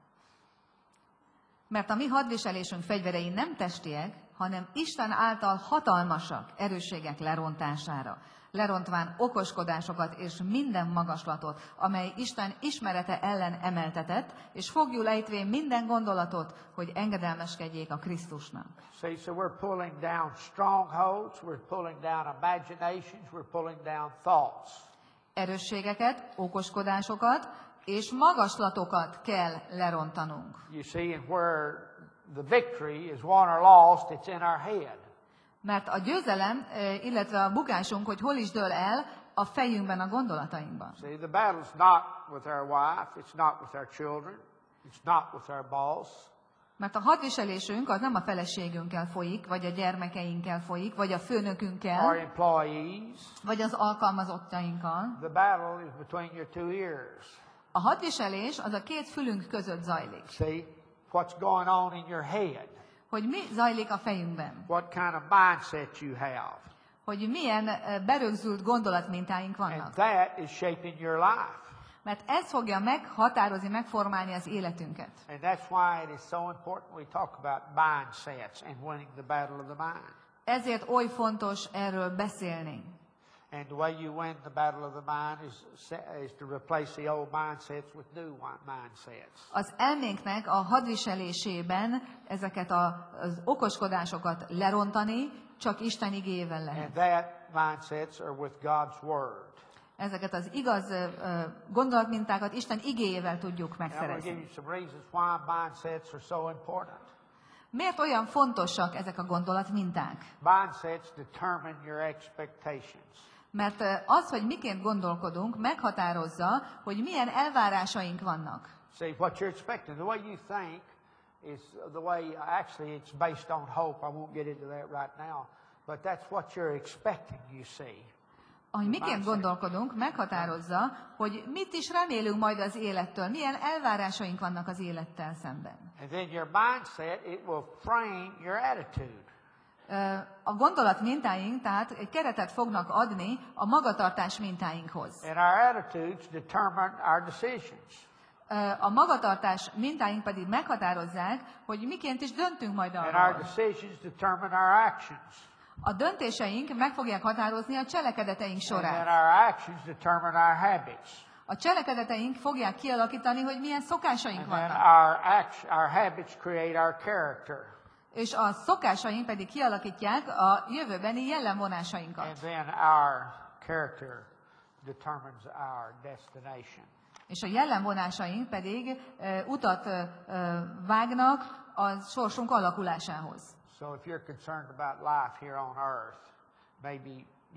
Mert a mi hadviselésünk fegyverei nem testiek, hanem Isten által hatalmasak erősségek lerontására, lerontván okoskodásokat és minden magaslatot, amely Isten ismerete ellen emeltetett, és fogjul ejtvén minden gondolatot, hogy engedelmeskedjék a Krisztusnak. See, so we're pulling down strongholds, we're pulling down imaginations, we're pulling down thoughts. Erősségeket, okoskodásokat és magaslatokat kell lerontanunk. You see, and where the victory is won or lost, it's in our head. Mert a győzelem, illetve a bukásunk, hogy hol is dől el, a fejünkben, a gondolatainkban. See, the battle's not with our wife, it's not with our children, it's not with our boss. Mert a hadviselésünk az nem a feleségünkkel folyik, vagy a gyermekeinkkel folyik, vagy a Our főnökünkkel, employees. vagy az alkalmazottainkkal. The battle is between your 2 ears. A hadviselés az a két fülünk között zajlik. See, what's going on in your head, Hogy mi zajlik a fejünkben. what kind of mindset you have. Hogy milyen berögzült gondolatmintáink And vannak. that is shaping your life. Mert ez fogja meghatározni, megformálni az életünket. And that's why it is so important we talk about mindsets and winning the battle of the mind. Ezért oly fontos erről beszélni. And the way you win the battle of the mind is to replace the old mindsets with new mindsets. Az elménknek a hadviselésében ezeket az okoskodásokat lerontani csak Isten igéjével And lehet. that mindsets are with God's Word. Ezeket az igaz gondolatmintákat Isten igéjével tudjuk And I'm going to give megszerezni. you some reasons why mindsets are so important. Miért olyan fontosak ezek a gondolatminták? Mindsets determine your expectations. Mert az, hogy miként gondolkodunk, meghatározza, hogy milyen elvárásaink vannak. See, what you're expecting, the way you think is the way, actually it's based on hope. I won't get into that right now. But that's what you're expecting, you see. Ahogy miként gondolkodunk, meghatározza, hogy mit is remélünk majd az élettől, milyen elvárásaink vannak az élettel szemben. And then your mindset, it will frame your attitude. A gondolat mintáink tehát egy keretet fognak adni a magatartás mintáinkhoz. And our attitudes determine our decisions. A magatartás mintáink pedig meghatározzák, hogy miként is döntünk majd And our arról. decisions determine our actions. A döntéseink meg fogják határozni a cselekedeteink And then sorát. our actions determine our habits. A cselekedeteink fogják kialakítani, hogy milyen szokásaink And then vannak. our habits create our character. És a szokásaink pedig kialakítják a jövőbeni jellemvonásainkat. And then our character determines our destination. És a jellemvonásaink pedig utat vágnak a sorsunk alakulásához. So if you're concerned about life here on earth, maybe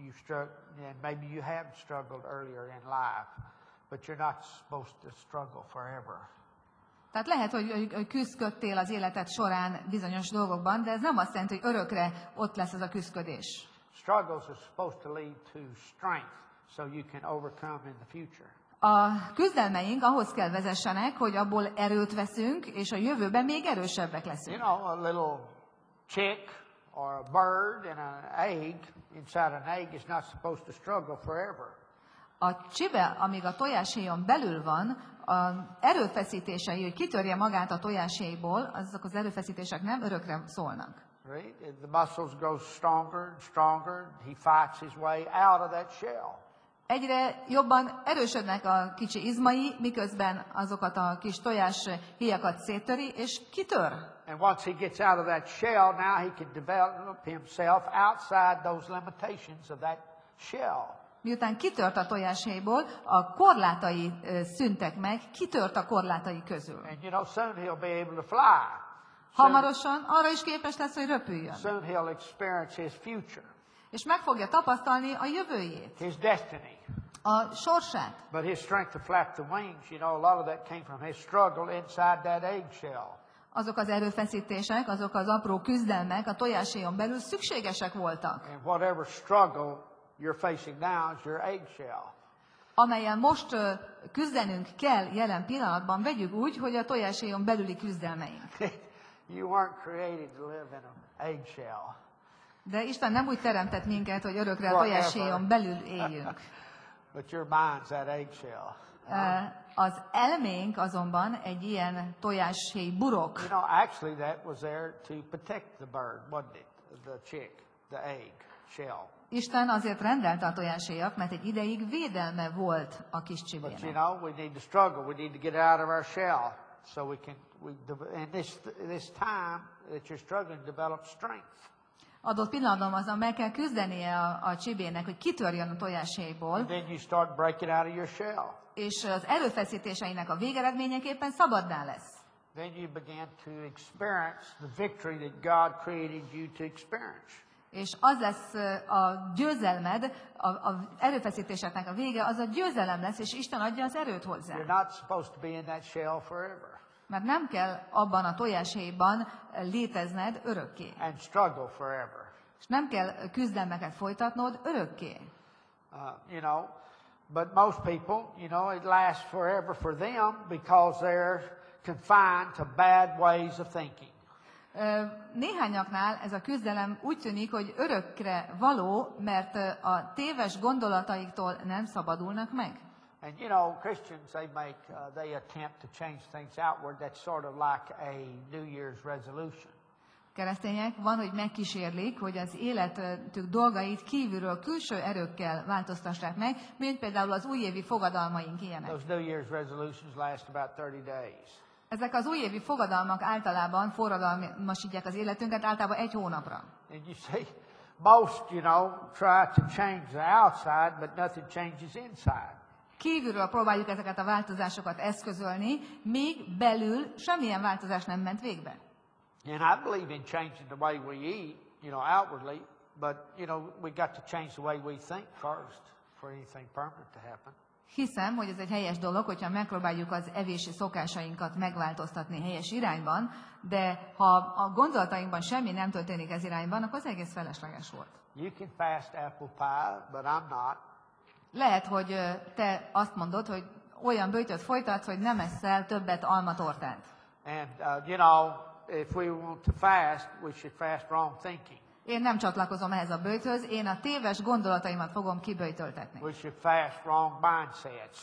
you have struggled earlier in life, but you're not supposed to struggle forever. Tehát lehet, hogy küzdködtél az életed során bizonyos dolgokban, de ez nem azt jelenti, hogy örökre ott lesz ez a küzdködés. Struggles are supposed to lead to strength so you can overcome in the future. A küzdelmeink ahhoz kell vezessenek, hogy abból erőt veszünk, és a jövőben még erősebbek You leszünk. know, a little chick or a bird and an egg, inside an egg is not supposed to struggle forever. A csibe, amíg a tojáshéjon belül van, az erőfeszítései, hogy kitörje magát a tojáshéjból, azok az erőfeszítések nem örökre szólnak. Right? The muscles grow stronger and stronger. He fights his way out of that shell. Egyre jobban erősödnek a kicsi izmai, miközben azokat a kis tojás héjakat széttöri, és kitör. And once he gets out of that shell, now he can develop himself outside those limitations of that shell. Miután kitört a tojáshéjból, a korlátai szűntek meg, kitört a korlátai közül. And soon he'll be able to fly. Hamarosan arra is képes lesz, hogy röpüljön. Soon he'll experience his future, És meg fogja tapasztalni a jövőjét, his destiny. a sorsát. But his strength to flap the wings, a lot of that came from his struggle inside that eggshell. Azok az erőfeszítések, azok az apró küzdelmek a tojáshéjon belül szükségesek voltak. And whatever struggle you're facing now is your eggshell. Amelyen most küzdenünk kell jelen pillanatban, vegyük úgy, hogy a tojáshéjon belüli küzdelmeink. You weren't created to live in an eggshell. De Isten nem úgy teremtett minket, hogy örökre a tojáshéjon belül éljünk. But your mind's that eggshell. Az elménk azonban egy ilyen tojáshéj burok. Actually that was there to protect the bird, wasn't it? The chick, the egg shell. Isten azért rendelte a tojáshéjat, mert egy ideig védelme volt a kis But csibének. we need to struggle. We need to get out of our shell so we can. And this time that you're struggling, develop strength. Adott pillanatban azon meg kell küzdenie a csibének, hogy kitörjön a tojáshéjból, And then you start breaking out of your shell. és az erőfeszítéseinek a végeredményeképpen szabaddá lesz. Then you begin to experience the victory that God created you to experience. És az lesz a győzelmed, az erőfeszítéseknek a vége, az a győzelem lesz, és Isten adja az erőt hozzá. You're not supposed to be in that shell forever. Mert nem kell abban a tojáshéjban létezned örökké. And struggle forever. És nem kell küzdelmeket folytatnod örökké. But most people, it lasts forever for them because they're confined to bad ways of thinking. Néhányaknál ez a küzdelem úgy tűnik, hogy örökre való, mert a téves gondolataiktól nem szabadulnak meg. And Christians, they attempt to change things outward. That's sort of like a New Year's resolution. Keresztények van, hogy megkísérlik, hogy az életük dolgait kívülről külső erőkkel változtassák meg, mint például az újévi fogadalmaink ilyenek. Those New Year's resolutions last about 30 days. Ezek az újévi fogadalmak általában forradalmasítják az életünket, általában 1 hónapra. And you see, Most, try to change the outside, but nothing changes inside. Kívülről próbáljuk ezeket a változásokat eszközölni, míg belül semmilyen változás nem ment végbe. And I believe in changing the way we eat, outwardly, but, we got to change the way we think first for anything permanent to happen. Hiszem, hogy ez egy helyes dolog, hogyha megpróbáljuk az evési szokásainkat megváltoztatni helyes irányban, de ha a gondolatainkban semmi nem történik ez irányban, akkor az egész felesleges volt. You can fast apple pie, but I'm not. Lehet, hogy te azt mondod, hogy olyan böjtöt folytatsz, hogy nem eszel többet almatortát. And, if we want to fast, we should fast wrong thinking. Én nem csatlakozom ehhez a böjthöz, én a téves gondolataimat fogom kiböjtöltetni. We should fast wrong mindsets.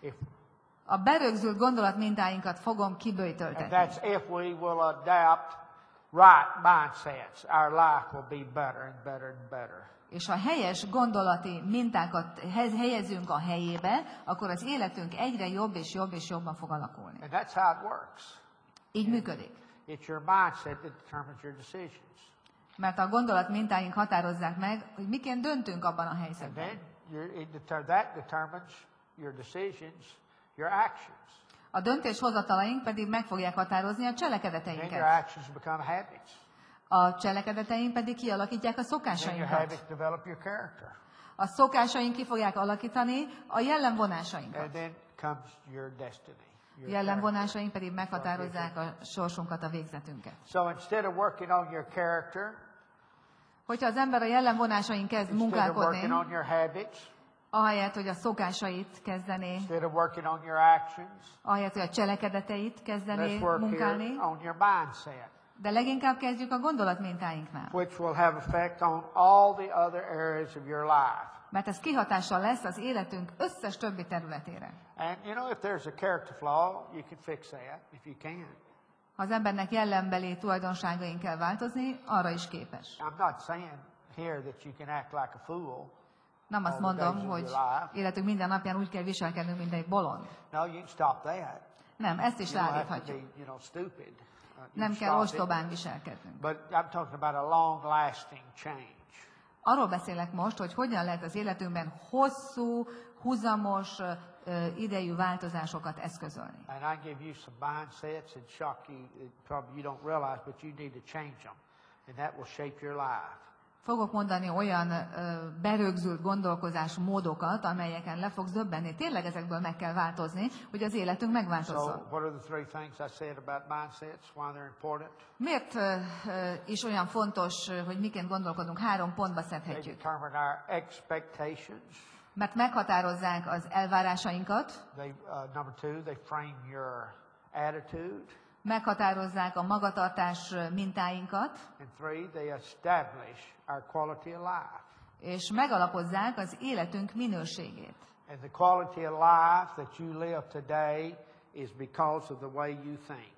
A berögzült gondolatmintáinkat fogom And kiböjtöltetni. that's if we will adapt right mindsets. Our life will be better and better and better. És ha helyes gondolati mintákat helyezünk a helyébe, akkor az életünk egyre jobb és jobb és jobban fog alakulni. And that's how it works. Így működik. It's your mindset that determines your decisions. Mert a gondolatmintáink határozzák meg, hogy miként döntünk abban a And helyzetben. then that determines your decisions, your actions. A döntéshozatalaink pedig meg fogják határozni a And then your cselekedeteinket. actions become habits. A cselekedeteink pedig kialakítják a And your szokásainkat. habits develop your character. A szokásaink ki fogják alakítani a jellemvonásainkat. And then comes your destiny. Your character. Jellemvonásaink pedig meghatározzák a sorsunkat, a végzetünket. So instead of working on your character, Hogyha az ember a jellemvonásain kezd instead of working munkálkodni, on your habits, ahelyett, hogy a szokásait kezdené, instead of working on your actions, ahelyett, hogy a cselekedeteit kezdené let's work munkálni, here on your mindset, de leginkább kezdjük a gondolatmintáinknál. which will have effect on all the other areas of your life. Mert ez kihatással lesz az életünk összes többi területére. And if there's a character flaw, you can fix that if you can. Ha az embernek jellembeli tulajdonságain kell változni, arra is képes. I'm not saying here that you can act like a fool. Nem azt all the days mondom, of hogy your life. életünk minden napján úgy kell viselkednünk, mint egy bolond. No, you can stop that. Nem, ezt is You don't have to leállíthatjuk. be, stupid. You Nem can kell stop it. ostobán viselkednünk. But I'm talking about a long-lasting change. Arról beszélek most, hogy hogyan lehet az életünkben hosszú, húzamos idejű változásokat eszközölni. And I give you some mindsets that shock you, that probably you don't realize, but you need to change them. And that will shape your life. Fogok mondani olyan berögzült gondolkozás módokat, amelyeken le fogsz döbbenni. Tényleg ezekből meg kell változni, hogy az életünk So, megváltozzon. what are the three things I said about mindsets, why they're important? Miért is olyan fontos, hogy miként gondolkodunk? 3 pontba They szedhetjük. determine our expectations. Mert meghatározzák az elvárásainkat, Number 2, they frame your attitude. meghatározzák a magatartás mintáinkat, And 3, they establish our quality of life. és megalapozzák az életünk minőségét. And the quality of life that you live today is because of the way you think.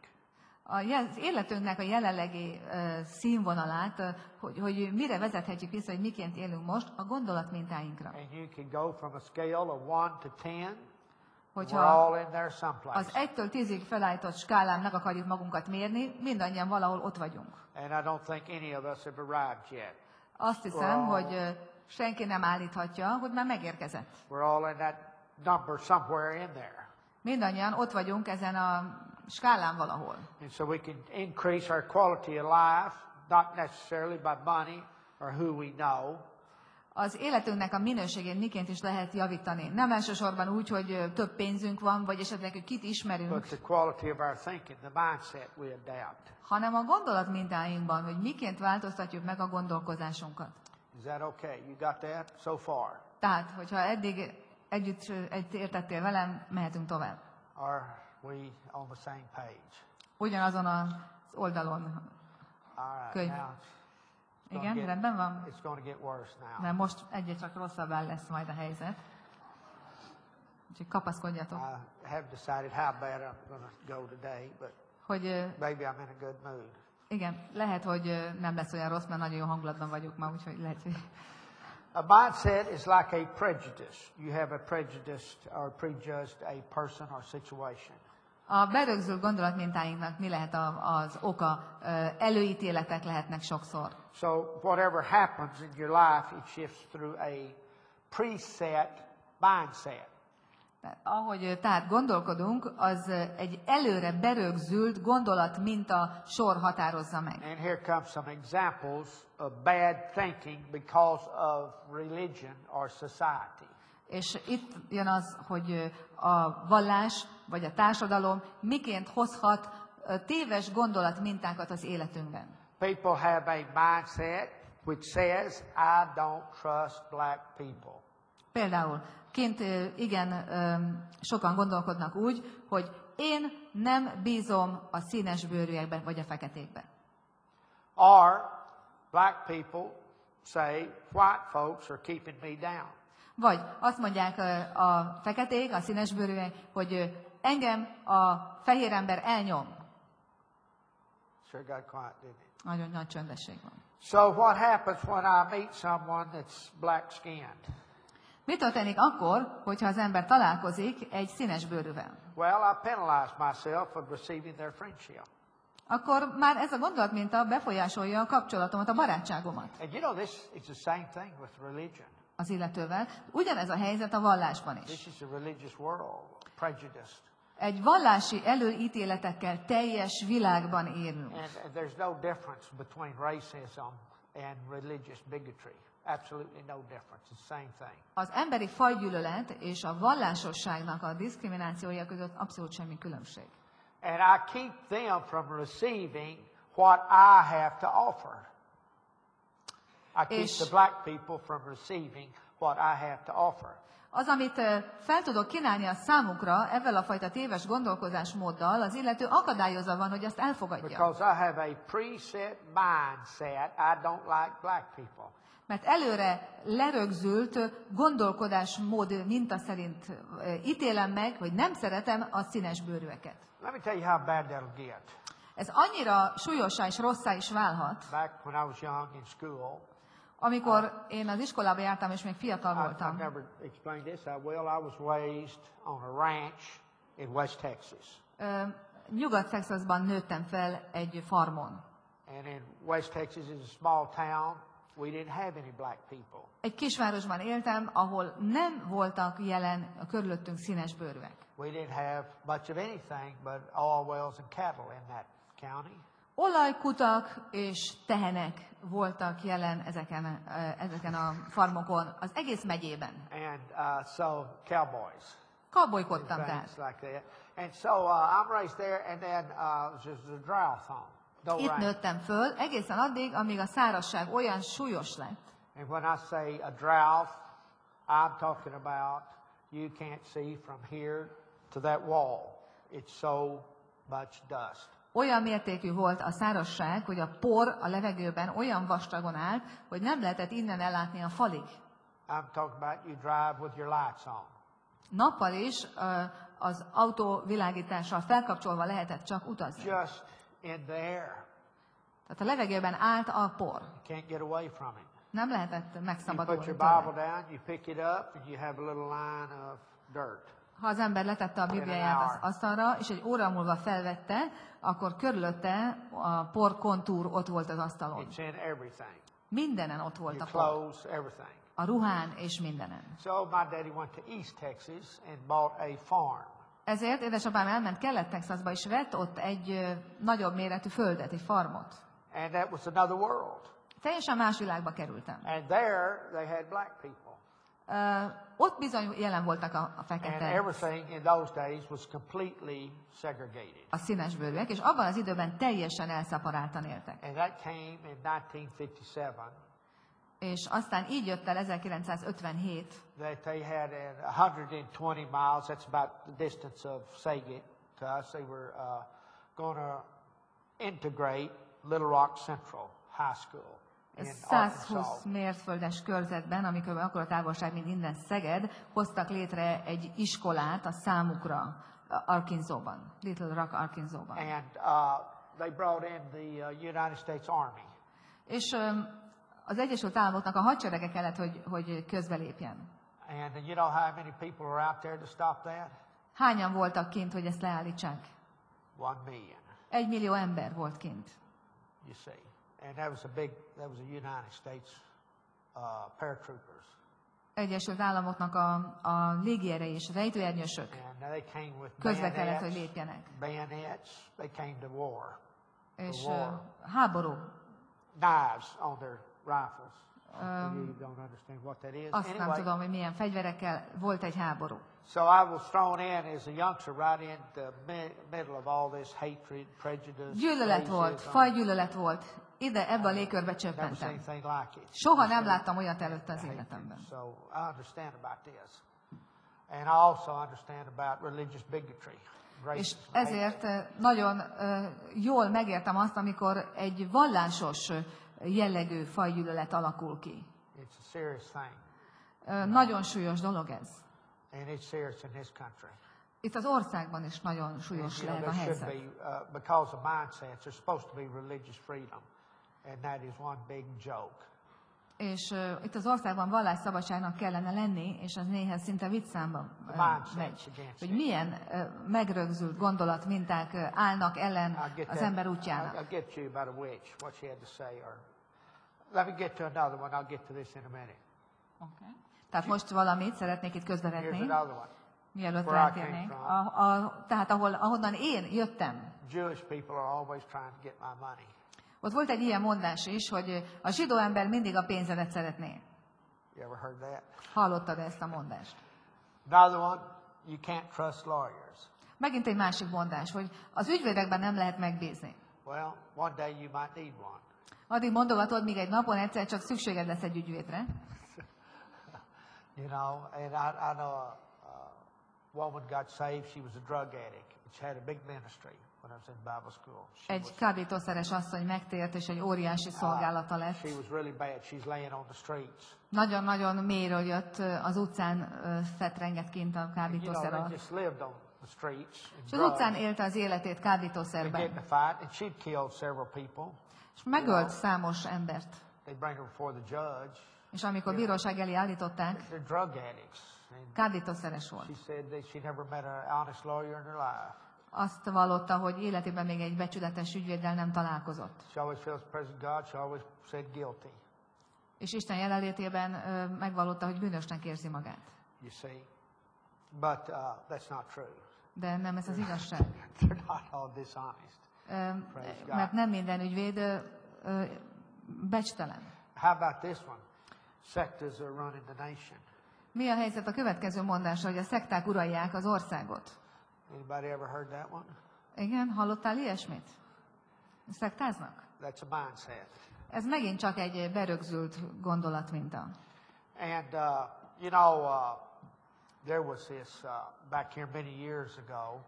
Az életünknek a jelenlegi színvonalát, hogy mire vezethetjük vissza, hogy miként élünk most, a gondolatmintáinkra. And you can go from a scale of 1 to 10. We're Hogyha all in there someplace. az 1-től 10-ig felállított skálán meg akarjuk magunkat mérni, mindannyian valahol ott vagyunk. And I don't think any of us have arrived yet. Azt hiszem, Wow. hogy senki nem állíthatja, hogy már megérkezett. We're all in that number somewhere in there. Mindannyian ott vagyunk ezen a skálán valahol. And so we can increase our quality of life, not necessarily by money or who we know, Az életünknek a minőségén miként is lehet javítani. Nem elsősorban úgy, hogy több pénzünk van, vagy esetleg, hogy kit ismerünk, but the quality of our thinking, the mindset we adapt. hanem a gondolatmintáinkban, hogy miként változtatjuk meg a gondolkozásunkat. Is that okay? You got that so far? Tehát, hogyha eddig együtt értettél velem, mehetünk tovább. Are we on the same page? Ugyanazon az oldalon. All right. Good. Now Igen, rendben van? it's going to get worse now. Mert most egyre csak rosszabbá lesz majd a helyzet. Úgyhogy kapaszkodjatok, I haven't decided how bad I'm going to go today, but hogy maybe I'm in a good mood. igen, lehet, hogy nem lesz olyan rossz, mert nagyon jó hangulatban vagyok ma, úgyhogy lehet, hogy... A mindset is like a prejudice. You have a prejudiced or prejudged a person or situation. A berögzült gondolatmintáinknak mi lehet az oka? Előítéletek lehetnek sokszor. So whatever happens in your life, it shifts through a preset mindset. Ahogy tehát gondolkodunk, az egy előre berögzült gondolatminta sor határozza meg. And here come some examples of bad thinking because of religion or society. És itt jön az, hogy a vallás vagy a társadalom miként hozhat téves gondolatmintákat az életünkben. People have a mindset which says, I don't trust black people. Például, igen, sokan gondolkodnak úgy, hogy én nem bízom a színes bőrűekben vagy a feketékben. Or black people say, white folks are keeping me down. Vagy azt mondják a feketék, a színes bőrűek, hogy engem a fehér ember elnyom. Sure got quiet, didn't it? Nagyon nagy csöndesség van. So what happens when I meet someone that's black skinned? Mi történik akkor, hogyha az ember találkozik egy színes bőrűvel? Well, I penalize myself for receiving their friendship. Akkor már ez a gondolatminta befolyásolja a kapcsolatomat, a barátságomat And you know, this is the same thing with religion. az illetővel. Ugyanez a helyzet a vallásban is. This is a religious world, prejudiced. Egy vallási előítéletekkel teljes világban élünk. And there's no difference between racism and religious bigotry. Absolutely no difference. It's the same thing. Az emberi fajgyűlölet és a vallásosságnak a diszkriminációja között abszolút semmi különbség. And I keep them from receiving what I have to offer. I keep És- the black people from receiving what I have to offer. Az, amit fel tudok kínálni a számukra ezzel a fajta téves gondolkozásmóddal, az illető akadályozva van, hogy ezt elfogadja. Because I have a preset mindset, I don't like black people. Mert előre lerögzült gondolkodásmód minta szerint ítélem meg, hogy nem szeretem a színes bőrűeket. Let me tell you how bad that'll get. Ez annyira súlyossá és rosszá is válhat, Back when I was young in school, amikor én az iskolába jártam, és még fiatal I've voltam. never explained this. I was raised on a ranch in West Texas. Nyugat-Texasban nőttem fel egy farmon. And in West Texas is a small town. We didn't have any black people. Egy kisvárosban éltem, ahol nem voltak jelen a körülöttünk színes bőrűek. We didn't have much of anything but oil wells and cattle in that county. Olajkutak és tehenek voltak jelen ezeken a farmokon, az egész megyében. And so cowboys. Cowboykodtam tehát. Things like that. And so I'm raised there, and then there's a drought home. No Itt rain. nőttem föl, egészen addig, amíg a szárazság olyan súlyos lett. And when I say a drought, I'm talking about you can't see from here to that wall. It's so much dust. Olyan mértékű volt a szárazság, hogy a por a levegőben olyan vastagon állt, hogy nem lehetett innen ellátni a falig. I'm talking about you drive with your lights on. Nappal is az autó világítással felkapcsolva lehetett csak utazni. Just in the air. Tehát a levegőben állt a por. You can't get away from it. Nem lehetett You put megszabadulni your tőle. Bible down, you pick it up, and you have a little line of dirt. Ha az ember letette a Bibliáját az asztalra, és egy óra múlva felvette, akkor körülötte a por kontúr ott volt az asztalon. It's in everything. Mindenen ott volt Your a por. clothes, everything. A ruhán és mindenen. So my daddy went to East Texas and bought a farm. Ezért édesapám elment Kelet-Texasba, és vett ott egy nagyobb méretű földet, egy farmot. And that was another world. Teljesen más világba kerültem. And there they had black people. Ott bizony jelen voltak a And fekete, everything in those days was completely segregated. a színesbőrűek, és abban az időben teljesen elszaporáltan éltek. And that came in 1957 És aztán így jött el 1957, that they had 120 miles, that's about the distance of Saget to us. They were going to integrate Little Rock Central High School in 120 Arkansas. mérföldes körzetben, amikor akkor a távolság, mint innen Szeged, hoztak létre egy iskolát a számukra Arkansasban, Little Rock, Arkansasban. And they brought in the United States Army. És az Egyesült Államoknak a hadserege kellett, hogy közbelépjen. And you know how many people were out there to stop that? Hányan voltak kint, hogy ezt leállítsák? 1 million. 1 millió ember volt kint. You see, and that was a United States paratroopers. Egyesült Államoknak a légierei és rejtőernyősök And they came with közbe kellett, hogy lépjenek. bayonets. They came to war. És war. háború. Knives on their rifles. You don't understand what that is. Azt nem tudom, hogy milyen fegyverekkel volt egy háború. So I was thrown in as a youngster right in the middle of all this hatred, prejudice. Gyűlölet volt, racism. fajgyűlölet volt. Ebbe a légkörbe Never seen csöppentem. anything like it. Soha nem láttam olyat előtte az életemben. So I understand about this. And I also understand about religious bigotry. És Racism, ezért nagyon jól megértem azt, amikor egy vallásos jellegű fajgyűlölet alakul ki. It's a serious thing. Nagyon súlyos dolog ez. And it's serious in this country. Itt az országban is nagyon súlyos lehet a There should helyzet. be, because of mindsets, there's supposed to be religious freedom. And that is one big joke. És itt az országban vallásszabadságnak kellene lenni, és az néha szinte viccszámba megy. Hogy milyen megrögzült gondolatminták állnak ellen az ember útjának. I'll get to you about a witch, what she had to say. Or let me get to another one. I'll get to this in a minute. Okay. Tehát most valamit szeretnék itt Here's közbevetni, another one. mielőtt Where I rátérnék. came Tehát ahonnan én jöttem, Jewish people are always trying to get my money. ott volt egy ilyen mondás is, hogy a zsidó ember mindig a pénzedet szeretné. You ever heard that? Hallottad ezt a mondást? Another one, you can't trust lawyers. Megint egy másik mondás, hogy az ügyvédekben nem lehet megbízni. Well, one day you might need one. Addig mondogatod, míg egy napon egyszer csak szükséged lesz egy ügyvédre. You know, and I know a woman got saved. She was a drug addict. She had a big ministry when I was in Bible school. Egy kábítószeres asszony megtért, és egy óriási szolgálata lett. She was really bad. She's laying on the streets. Nagyon-nagyon mélyről jött, az utcán fetrengett kint a You know, kábítószer they alatt. just lived on the streets. És az utcán élte az életét They kábítószerben. get in a fight, and she'd killed several people. És megölt számos embert. They'd bring her before the judge. És amikor bíróság elé állították, They're drug addicts. And kábítószeres volt. she said that she never met an honest lawyer in her life. Azt vallotta, hogy életében még egy becsületes ügyvéddel nem találkozott. She always feels the presence of God. She always said guilty. És Isten jelenlétében megvallotta, hogy bűnösnek érzi magát. You see, but that's not true. De nem ez az igazság. They're not all dishonest. Mert nem minden ügyvéd becstelen. How about this one? Sectors are running the nation. Mi a helyzet a következő mondásra, hogy a szekták uralják az országot? Anybody ever heard that one? Igen, hallottál ilyesmit? Szektáznak? That's a mindset. Ez megint csak egy berögzült gondolatminta. And you know, there was this back here many years ago.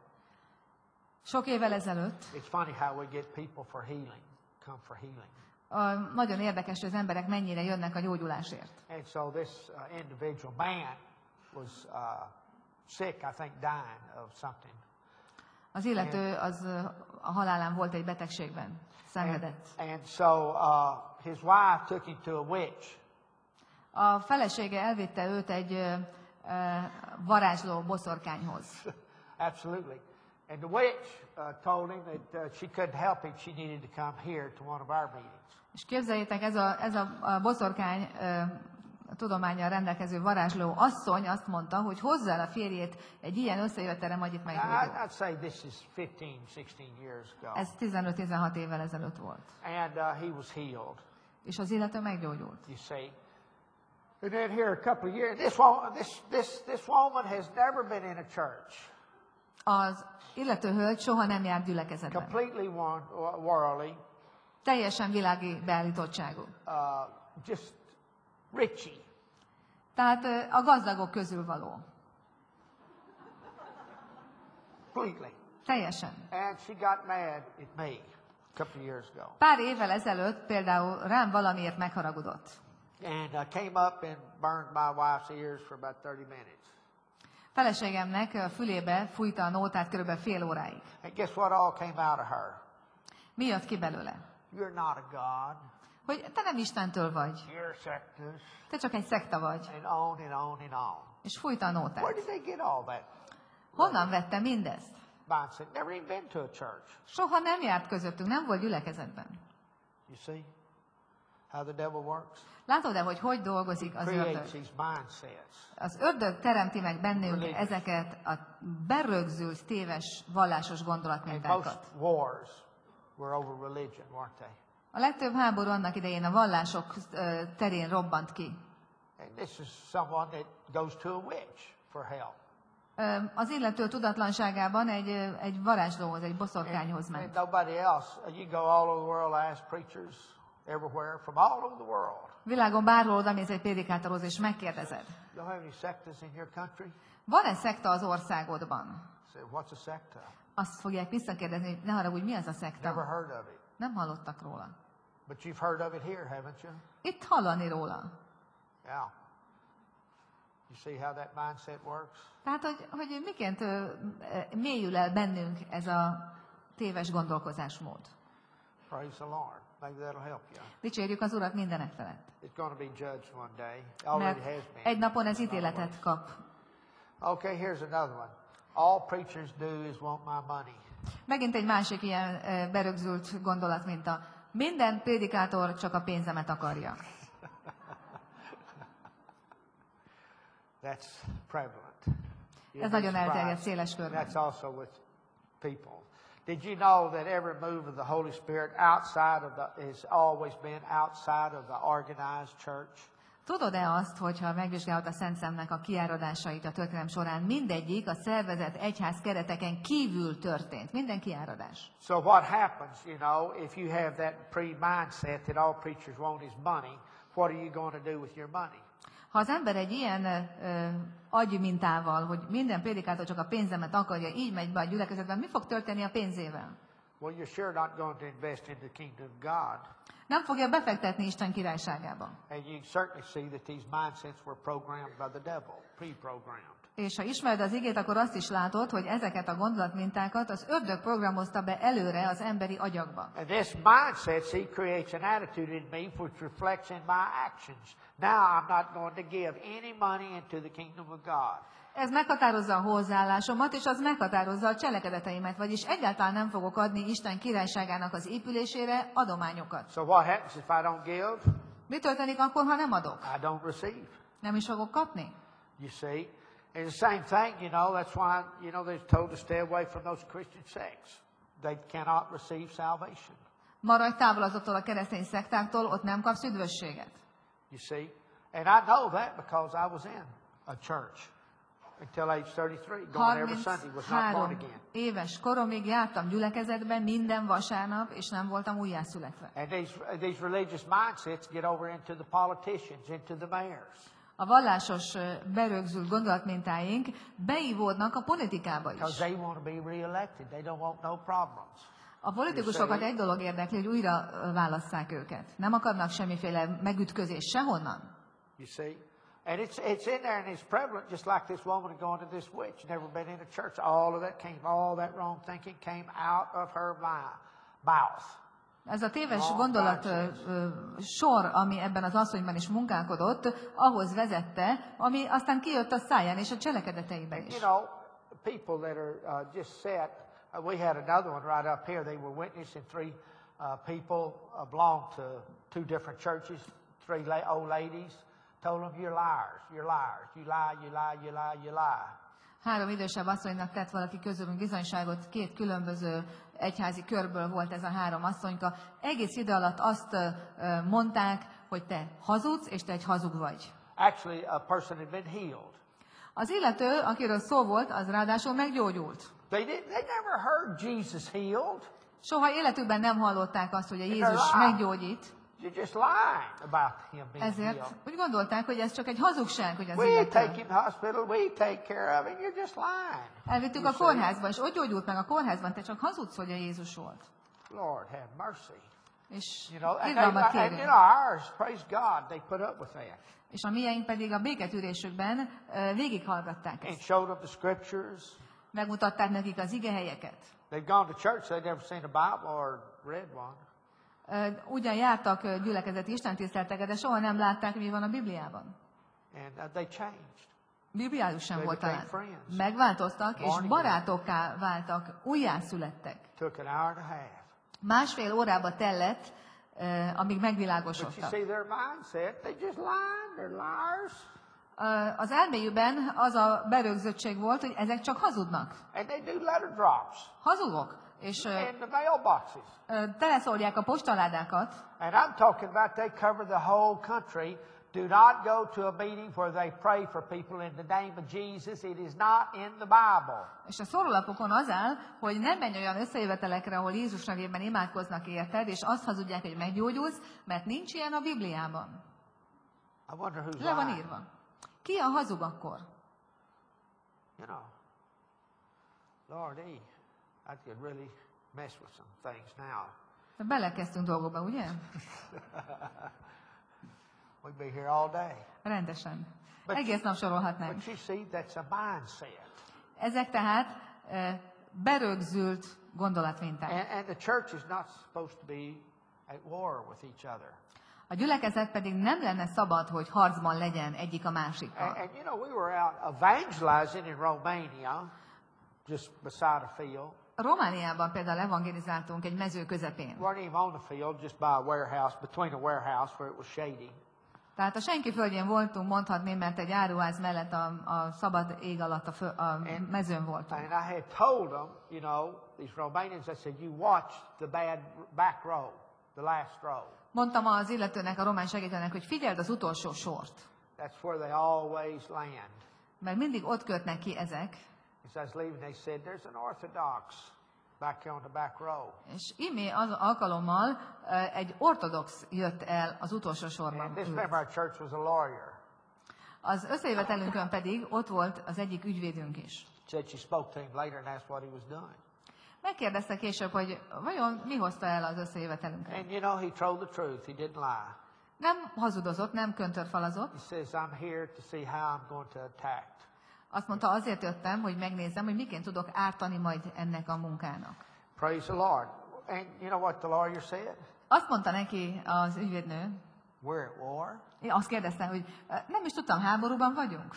Sok évvel ezelőtt It's funny how we get people for healing, come for healing. nagyon érdekes, hogy az emberek mennyire jönnek a gyógyulásért. And so this individual man was sick, I think, dying of something. Az illető az a halálán volt egy betegségben, szenvedett. And so his wife took him to a witch. A felesége elvitte őt egy varázsló boszorkányhoz. Absolutely. And the witch told him that she couldn't help him. She needed to come here to one of our meetings. És képzeljétek, ez a boszorkány tudománnyal rendelkező varázsló asszony azt mondta, hogy hozza el a férjét egy ilyen összejövetelre, majd itt meggyógyul. I'd say this is 15-16 years ago. Ez 15-16 évvel ezelőtt volt. And he was healed, És az illető meggyógyult. you see. And then here a couple of years, this woman has never been in a church. Az illető hölgy soha nem járt gyülekezetben. Completely worldly. Teljesen világi beállítottságú. Just richy. Tehát a gazdagok közül való. Completely. Teljesen. And she got mad at me a couple of years ago. Pár évvel ezelőtt például rám valamiért megharagudott. And came up and burned my wife's ears for about 30 minutes. Feleségemnek a fülébe fújta a nótát körülbelül fél óráig. And guess what all came out of her? Mi jött ki belőle? You're not a God. Hogy te nem Istentől vagy. You're a sectus. Te csak egy szekta vagy. And on and on and on. És fújta a Where nótát. did they get all that? Honnan vette mindezt? mindset. Never even been to a church. Soha nem járt közöttünk, nem volt gyülekezetben. You see how the devil works? Látod-e, hogy dolgozik az Creates ördög? these mindsets. Az ördög teremti meg bennünk ezeket a berögzült, téves, vallásos And gondolatmintákat. most wars were over religion, weren't they? A legtöbb háború annak idején a vallások terén robbant ki. And this is someone that goes to a witch for help. Az illető tudatlanságában egy varázslóhoz, egy boszorkányhoz And ment. nobody else. You go all over the world, ask preachers everywhere from all over the world. Világon bárhol odamész egy prédikátorhoz és megkérdezed. You don't have any sectas in your country? Van-e szekta az országodban? Say, what's a secta? Azt fogják visszakérdezni, hogy ne haragudj, mi az a Never szekta? heard of it. Nem hallottak róla. But you've heard of it here, haven't you? Itt hallani róla. Yeah. You see how that mindset works? Tehát, hogy miként mélyül el bennünk ez a téves gondolkozásmód. Praise the Lord. Maybe that'll help you. Dicsérjük az Urat mindenek felett. It's going to be judged one day. Already Mert has been. egy napon ez ítéletet kap. Okay, here's another one. All preachers do is want my money. Megint egy másik ilyen berögzült gondolatminta. Minden prédikátor csak a pénzemet akarja. That's prevalent. You'll Ez be nagyon elterjedt surprised. széles körben. That's also with people. Did you know that every move of the Holy Spirit outside of the has always been outside of the organized church? Tudod-e azt, hogyha megvizsgálod a Szent Szemnek a kiáradásait a történelem során, mindegyik a szervezet egyház kereteken kívül történt. Minden kiáradás. So what happens, if you have that pre-mindset that all preachers want is money, what are you going to do with your money? Ha az ember egy ilyen agymintával, hogy minden prédikátor csak a pénzemet akarja, így megy be a gyülekezetben, mi fog történni a pénzével? Well, you're sure not going to invest in the kingdom of God. Nem fogja befektetni Isten királyságába. And you certainly see that these mindsets were programmed by the devil, pre-programmed. És ha ismered az igét, akkor azt is látod, hogy ezeket a gondolatmintákat az ördög programozta be előre az emberi agyakba. And this mindset, see, creates an attitude in me which reflects in my actions. Now I'm not going to give any money into the kingdom of God. Ez meghatározza a hozzáállásomat, és az meghatározza a cselekedeteimet, vagyis egyáltalán nem fogok adni Isten királyságának az épülésére adományokat. So what happens if I don't give? Mi történik akkor, ha nem adok? I don't receive. Nem is fogok kapni? You see? And the same thing, that's why, they're told to stay away from those Christian sects. They cannot receive salvation. Maradj távol azoktól a keresztény szektáktól, ott nem kapsz üdvösséget. You see? And I know that because I was in a church until age 33, going every Sunday, was not born 33 again. éves koromig jártam gyülekezetben minden vasárnap, és nem voltam újjászületve. And these religious mindsets get over into the politicians, into the mayors. A vallásos berögzült gondolatmintáink beívódnak a politikába is. Because they want to be re-elected. They don't want no problems. A politikusokat egy dolog érdekli, hogy újra válasszák őket. Nem akarnak semmiféle megütközés sehonnan. You see? And it's in there and it's prevalent, just like this woman going to this witch, never been in a church. All that wrong thinking came out of her mouth. Ez a téves gondolat sor, ami ebben az asszonyban is munkálkodott, ahhoz vezette, ami aztán kijött a száján és a cselekedeteiben is. People that are just set, we had another one right up here. They were witnessing three people belonged to two different churches, three old ladies. Told them, you're liars, you're liars, you lie, you lie, you lie, you lie. 3 idősebb asszonynak tett valaki közülünk bizonyságot, 2 különböző egyházi körből volt ez a 3 asszonyka. Egész idő alatt azt mondták, hogy te hazudsz, és te egy hazug vagy. Actually, a person had been healed. Az illető, akiről szó volt, az ráadásul meggyógyult. They never heard Jesus healed. Soha életükben nem hallották azt, hogy a Jézus meggyógyít. You're just lying about him being Ezért healed. úgy gondolták, hogy ez csak egy hazugság, hogy az We take him illető. to hospital, we take care of him, you're just lying. Elvittük a kórházba, és ott gyógyult meg a kórházban, te csak hazudsz, hogy a Jézus volt. Lord have mercy. És And irgalmat kérünk. ours, praise God, they put up with that. És a miénk pedig a béketűrésükben végighallgatták And ezt. showed them the scriptures. Megmutatták nekik az igehelyeket. They've gone to church, they've never seen a Bible or read one. Ugyan jártak gyülekezeti istentiszteleteket, de soha nem látták, mi van a Bibliában. And they changed. Bibliális sem They volt became talán. friends. Megváltoztak, és Born again. barátokká váltak, újjászülettek. Took an hour and a half. Másfél órába tellett, amíg But you megvilágosodtak. see their mindset, they just lying, they're liars. Az elméjükben az a berögzöttség volt, hogy ezek csak hazudnak. And they do letter drops Hazugok. És in the mailboxes. teleszórják a postaládákat. And I'm talking about they cover the whole country. Do not go to a meeting where they pray for people in the name of Jesus. It is not in the Bible. És a szórólapokon az áll, hogy nem menj olyan összejövetelekre, ahol Jézus nevében imádkoznak érted, és azt hazudják, hogy meggyógyulsz, mert nincs ilyen a Bibliában. I wonder who's Le van lying. írva. Ki a hazug akkor? You know, Lordy, I could really mess with some things now. Belekezdtünk dolgokba, ugye? We'd be here all day. Rendesen. But Egész nap sorolhatnánk. But you see, that's a mindset. Ezek tehát berögzült gondolatminták. And the church is not supposed to be at war with each other. A gyülekezet pedig nem lenne szabad, hogy harcban legyen egyik a másikkal. And you know, we were out evangelizing in Romania, just beside a field. Romániában például evangelizáltunk egy mező közepén. Weren't even on the field, just by a warehouse, between a warehouse where it was shady. Tehát a senki földjén voltunk, mondhatni, mert egy áruház mellett a szabad ég alatt a mezőn voltunk. And I had told them, you know, these Romanians, I said, you watch the bad back row, the last row. Mondtam az illetőnek, a román segítőnek, hogy figyeld az utolsó sort, That's where they always land. mert mindig ott kötnek ki ezek. As I was leaving, they said, there's an Orthodox back here on the back row. És imé az alkalommal egy ortodox jött el az utolsó sorban. And this ült. member of our church was a lawyer. Az összejövetelünkön pedig ott volt az egyik ügyvédünk is. Said she spoke to him later and asked what he was doing. Megkérdezte később, hogy vajon mi hozta el az összejövetelünket. And you know, he told the truth. He didn't lie. Nem hazudozott, nem köntörfalazott. He says, I'm here to see how I'm going to attack. Azt mondta, azért jöttem, hogy megnézzem, hogy miként tudok ártani majd ennek a munkának. Praise the Lord. And you know what the lawyer said? Azt mondta neki az ügyvédnő, We're at war. én azt kérdezte, hogy nem is tudtam, háborúban vagyunk.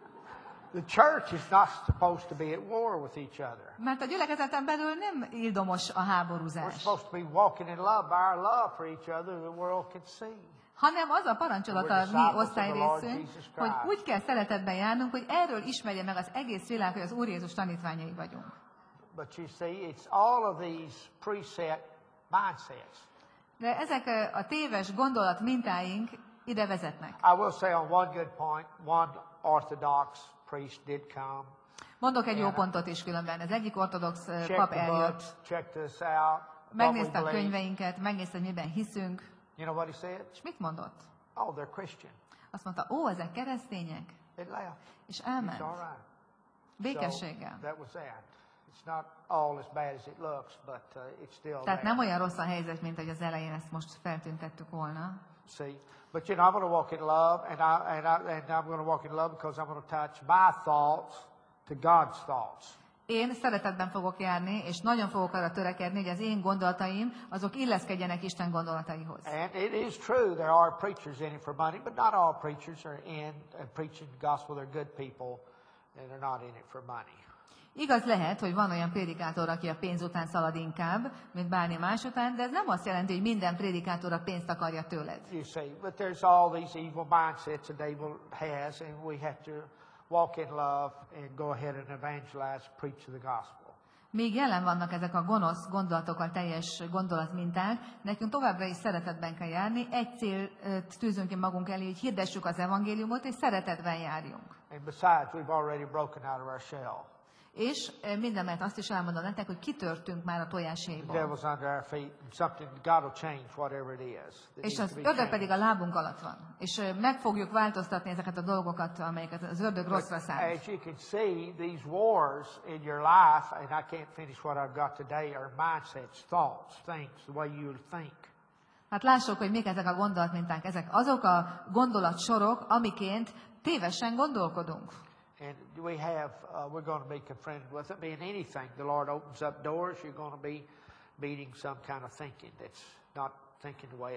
The church is not supposed to be at war with each other. Mert a gyülekezeten belül nem ildomos a We're háborúzás, supposed to be walking in love by our love for each other the world can see. hanem az a parancsolat a mi osztályrészünk, hogy Christ. úgy kell szeretetben járnunk, hogy erről ismerje meg az egész világ, hogy az Úr Jézus tanítványai vagyunk. But you see, it's all of these preset mindsets. De ezek a téves gondolat mintáink ide vezetnek. I will say on one good point, one Orthodox priest did come. Mondok egy jó pontot is különben. Az egyik ortodox Checked pap the eljött, books, checked us out. what we megnézte a believe. könyveinket, megnézte, hogy miben hiszünk, You know what he said? és mit mondott? Oh, they're Christian. Azt mondta, ó, ezek keresztények, It left. és It's elment. all right. Békességgel. So that was that. It's not all as bad as it looks, but it's still Tehát there. nem olyan rossz a helyzet, mint hogy az elején ezt most feltüntettük volna. See, but you know, I'm going to walk in love, and I'm going to walk in love because I'm going to touch my thoughts to God's thoughts. Én szeretetben fogok járni, és nagyon fogok arra törekedni, hogy az én gondolataim, azok illeszkedjenek Isten gondolataihoz. And it is true, there are preachers in it for money, but not all preachers are in preaching the gospel. They're good people, and they're not in it for money. Igaz lehet, hogy van olyan prédikátor, aki a pénz után szalad inkább, mint bármi más után, de ez nem azt jelenti, hogy minden prédikátor a pénzt akarja tőled. You see, but there's all these evil mindsets the devil has, and we have to walk in love and go ahead and evangelize, preach the gospel. Míg jelen vannak ezek a gonosz gondolatokkal teljes gondolatminták, nekünk továbbra is szeretetben kell járni, egy célt tűzünk ki magunk elé, hogy hirdessük az evangéliumot, és szeretetben járjunk. And besides, we've already broken out of our shell. És mindemellett azt is elmondom nektek, hogy kitörtünk már a The tojáshéjból. devil's under our feet, and something, God will change whatever it is. that És needs az to be ördög changed. pedig a lábunk alatt van. És meg fogjuk változtatni ezeket a dolgokat, amelyeket az ördög rosszra szánt. As you can see, these wars in your life, and I can't finish what I've got today, are mindsets, thoughts, things, the way you think. Hát lássuk, hogy mik ezek a gondolatminták. Ezek azok a gondolatsorok, amiként tévesen gondolkodunk. And we have, we're going to be confronted with it. In anything, the Lord opens up doors, you're going to be meeting some kind of thinking that's not thinking the way it's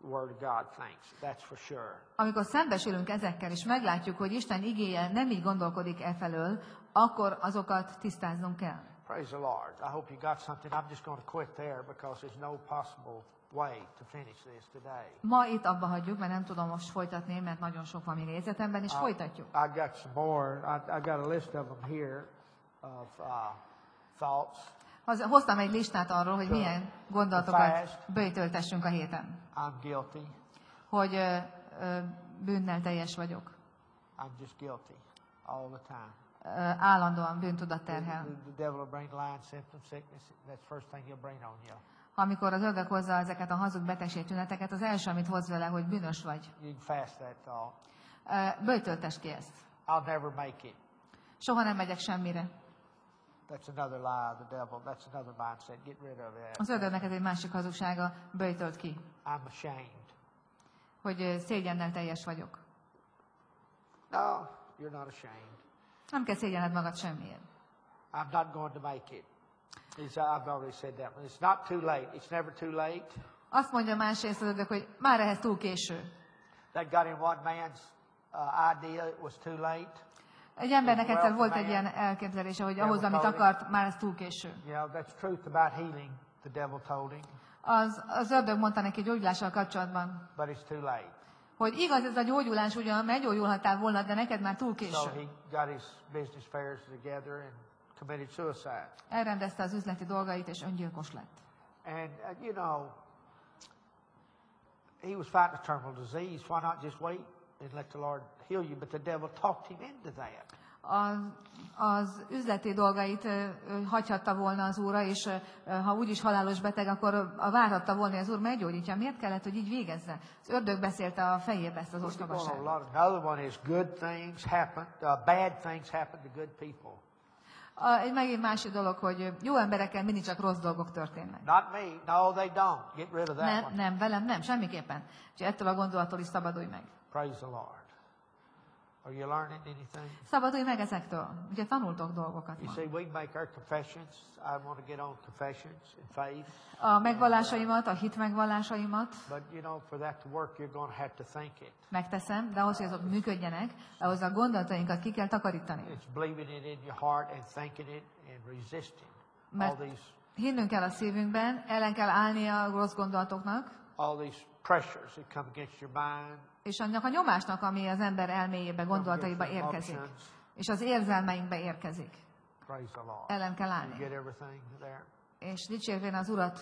the Word of God thinks. That's for sure. Amikor szembesülünk ezekkel, és meglátjuk, hogy Isten igéje nem így gondolkodik e felől, akkor azokat tisztáznunk kell. Praise the Lord. I hope you got something. I'm just going to quit there because there's no possible way to finish this today. Ma itt abba hagyjuk, mert nem tudom most folytatni, mert nagyon sok van még jegyzetemben, és folytatjuk. I got some more. I got a list of them here of thoughts. Hoztam egy listát arról, hogy milyen gondolatokat böjtöltessünk a héten. I'm guilty. Hogy bűnnel teljes vagyok. I'm just guilty all the time. Állandóan bűntudat terhel. The devil will bring lying symptoms, sickness. That's the first thing he'll bring on you. Amikor az ördög hozza ezeket a hazug betegség tüneteket, az első, amit hoz vele, hogy bűnös vagy. You can fast that thought. Böjtöltess ki ezt. I'll never make it. Soha nem megyek semmire. That's another lie of the devil. That's another mindset. Get rid of that. Az ördögnek ez egy másik hazugsága, böjtölt ki. I'm ashamed. Hogy szégyennel teljes vagyok. No, you're not ashamed. Nem kell szégyenned magad semmiért. I'm not going to make it. I've already said that. It's not too late. It's never too late. Azt mondja másrészt az ördög, hogy már ehhez túl késő. That got in one man's idea. It was too late. Egy embernek egyszer volt egy ilyen elképzelése, hogy ahhoz, amit akart, már ez túl késő. Yeah, that's truth about healing. The devil told him. Az ördög mondta neki gyógyulással kapcsolatban, But it's too late. hogy igaz, ez a gyógyulás ugyan meggyógyulhattál volna, de neked már túl So késő. he got his business affairs together and committed suicide. Elrendezte az üzleti dolgait, és öngyilkos lett. And, you know, he was fighting a terminal disease. Why not just wait and let the Lord heal you? But the devil talked him into that. Az üzleti dolgait hagyhatta volna az Úrra, és ha úgyis halálos beteg, akkor várhatta volna, hogy az Úr meggyógyítja. Miért kellett, hogy így végezze? Az ördög beszélte a fejébe ezt az ostobaságot. Another one is good things happen, bad things happen to good people. Egy megint másik dolog, hogy jó emberekkel mindig csak rossz dolgok történnek. Not me. No, they don't. Get rid of that one. Nem, velem nem, semmiképpen. Úgyhogy ettől a gondolattól is szabadulj meg. Praise the Lord. Are you learning anything? Szabadulj meg ezektől. Ugye tanultok dolgokat You ma. see, we make our confessions. I want to get on confessions and faith. A megvallásaimat, a hit megvallásaimat But, you know, for that to work, you're going to have to think it. megteszem, de ahhoz, hogy azok működjenek, ahhoz a gondolatainkat ki kell takarítani. It's believing it in your heart and thinking it and resisting all Mert these hinnünk kell a szívünkben, ellen kell állni a rossz gondolatoknak, all these pressures that come against your mind. és annak a nyomásnak, ami az ember elméjébe, gondolataiba come against érkezik, emotions. és az érzelmeinkbe érkezik. Praise the Lord. Ellen kell You állni. get everything there? És dicsérvén az Urat,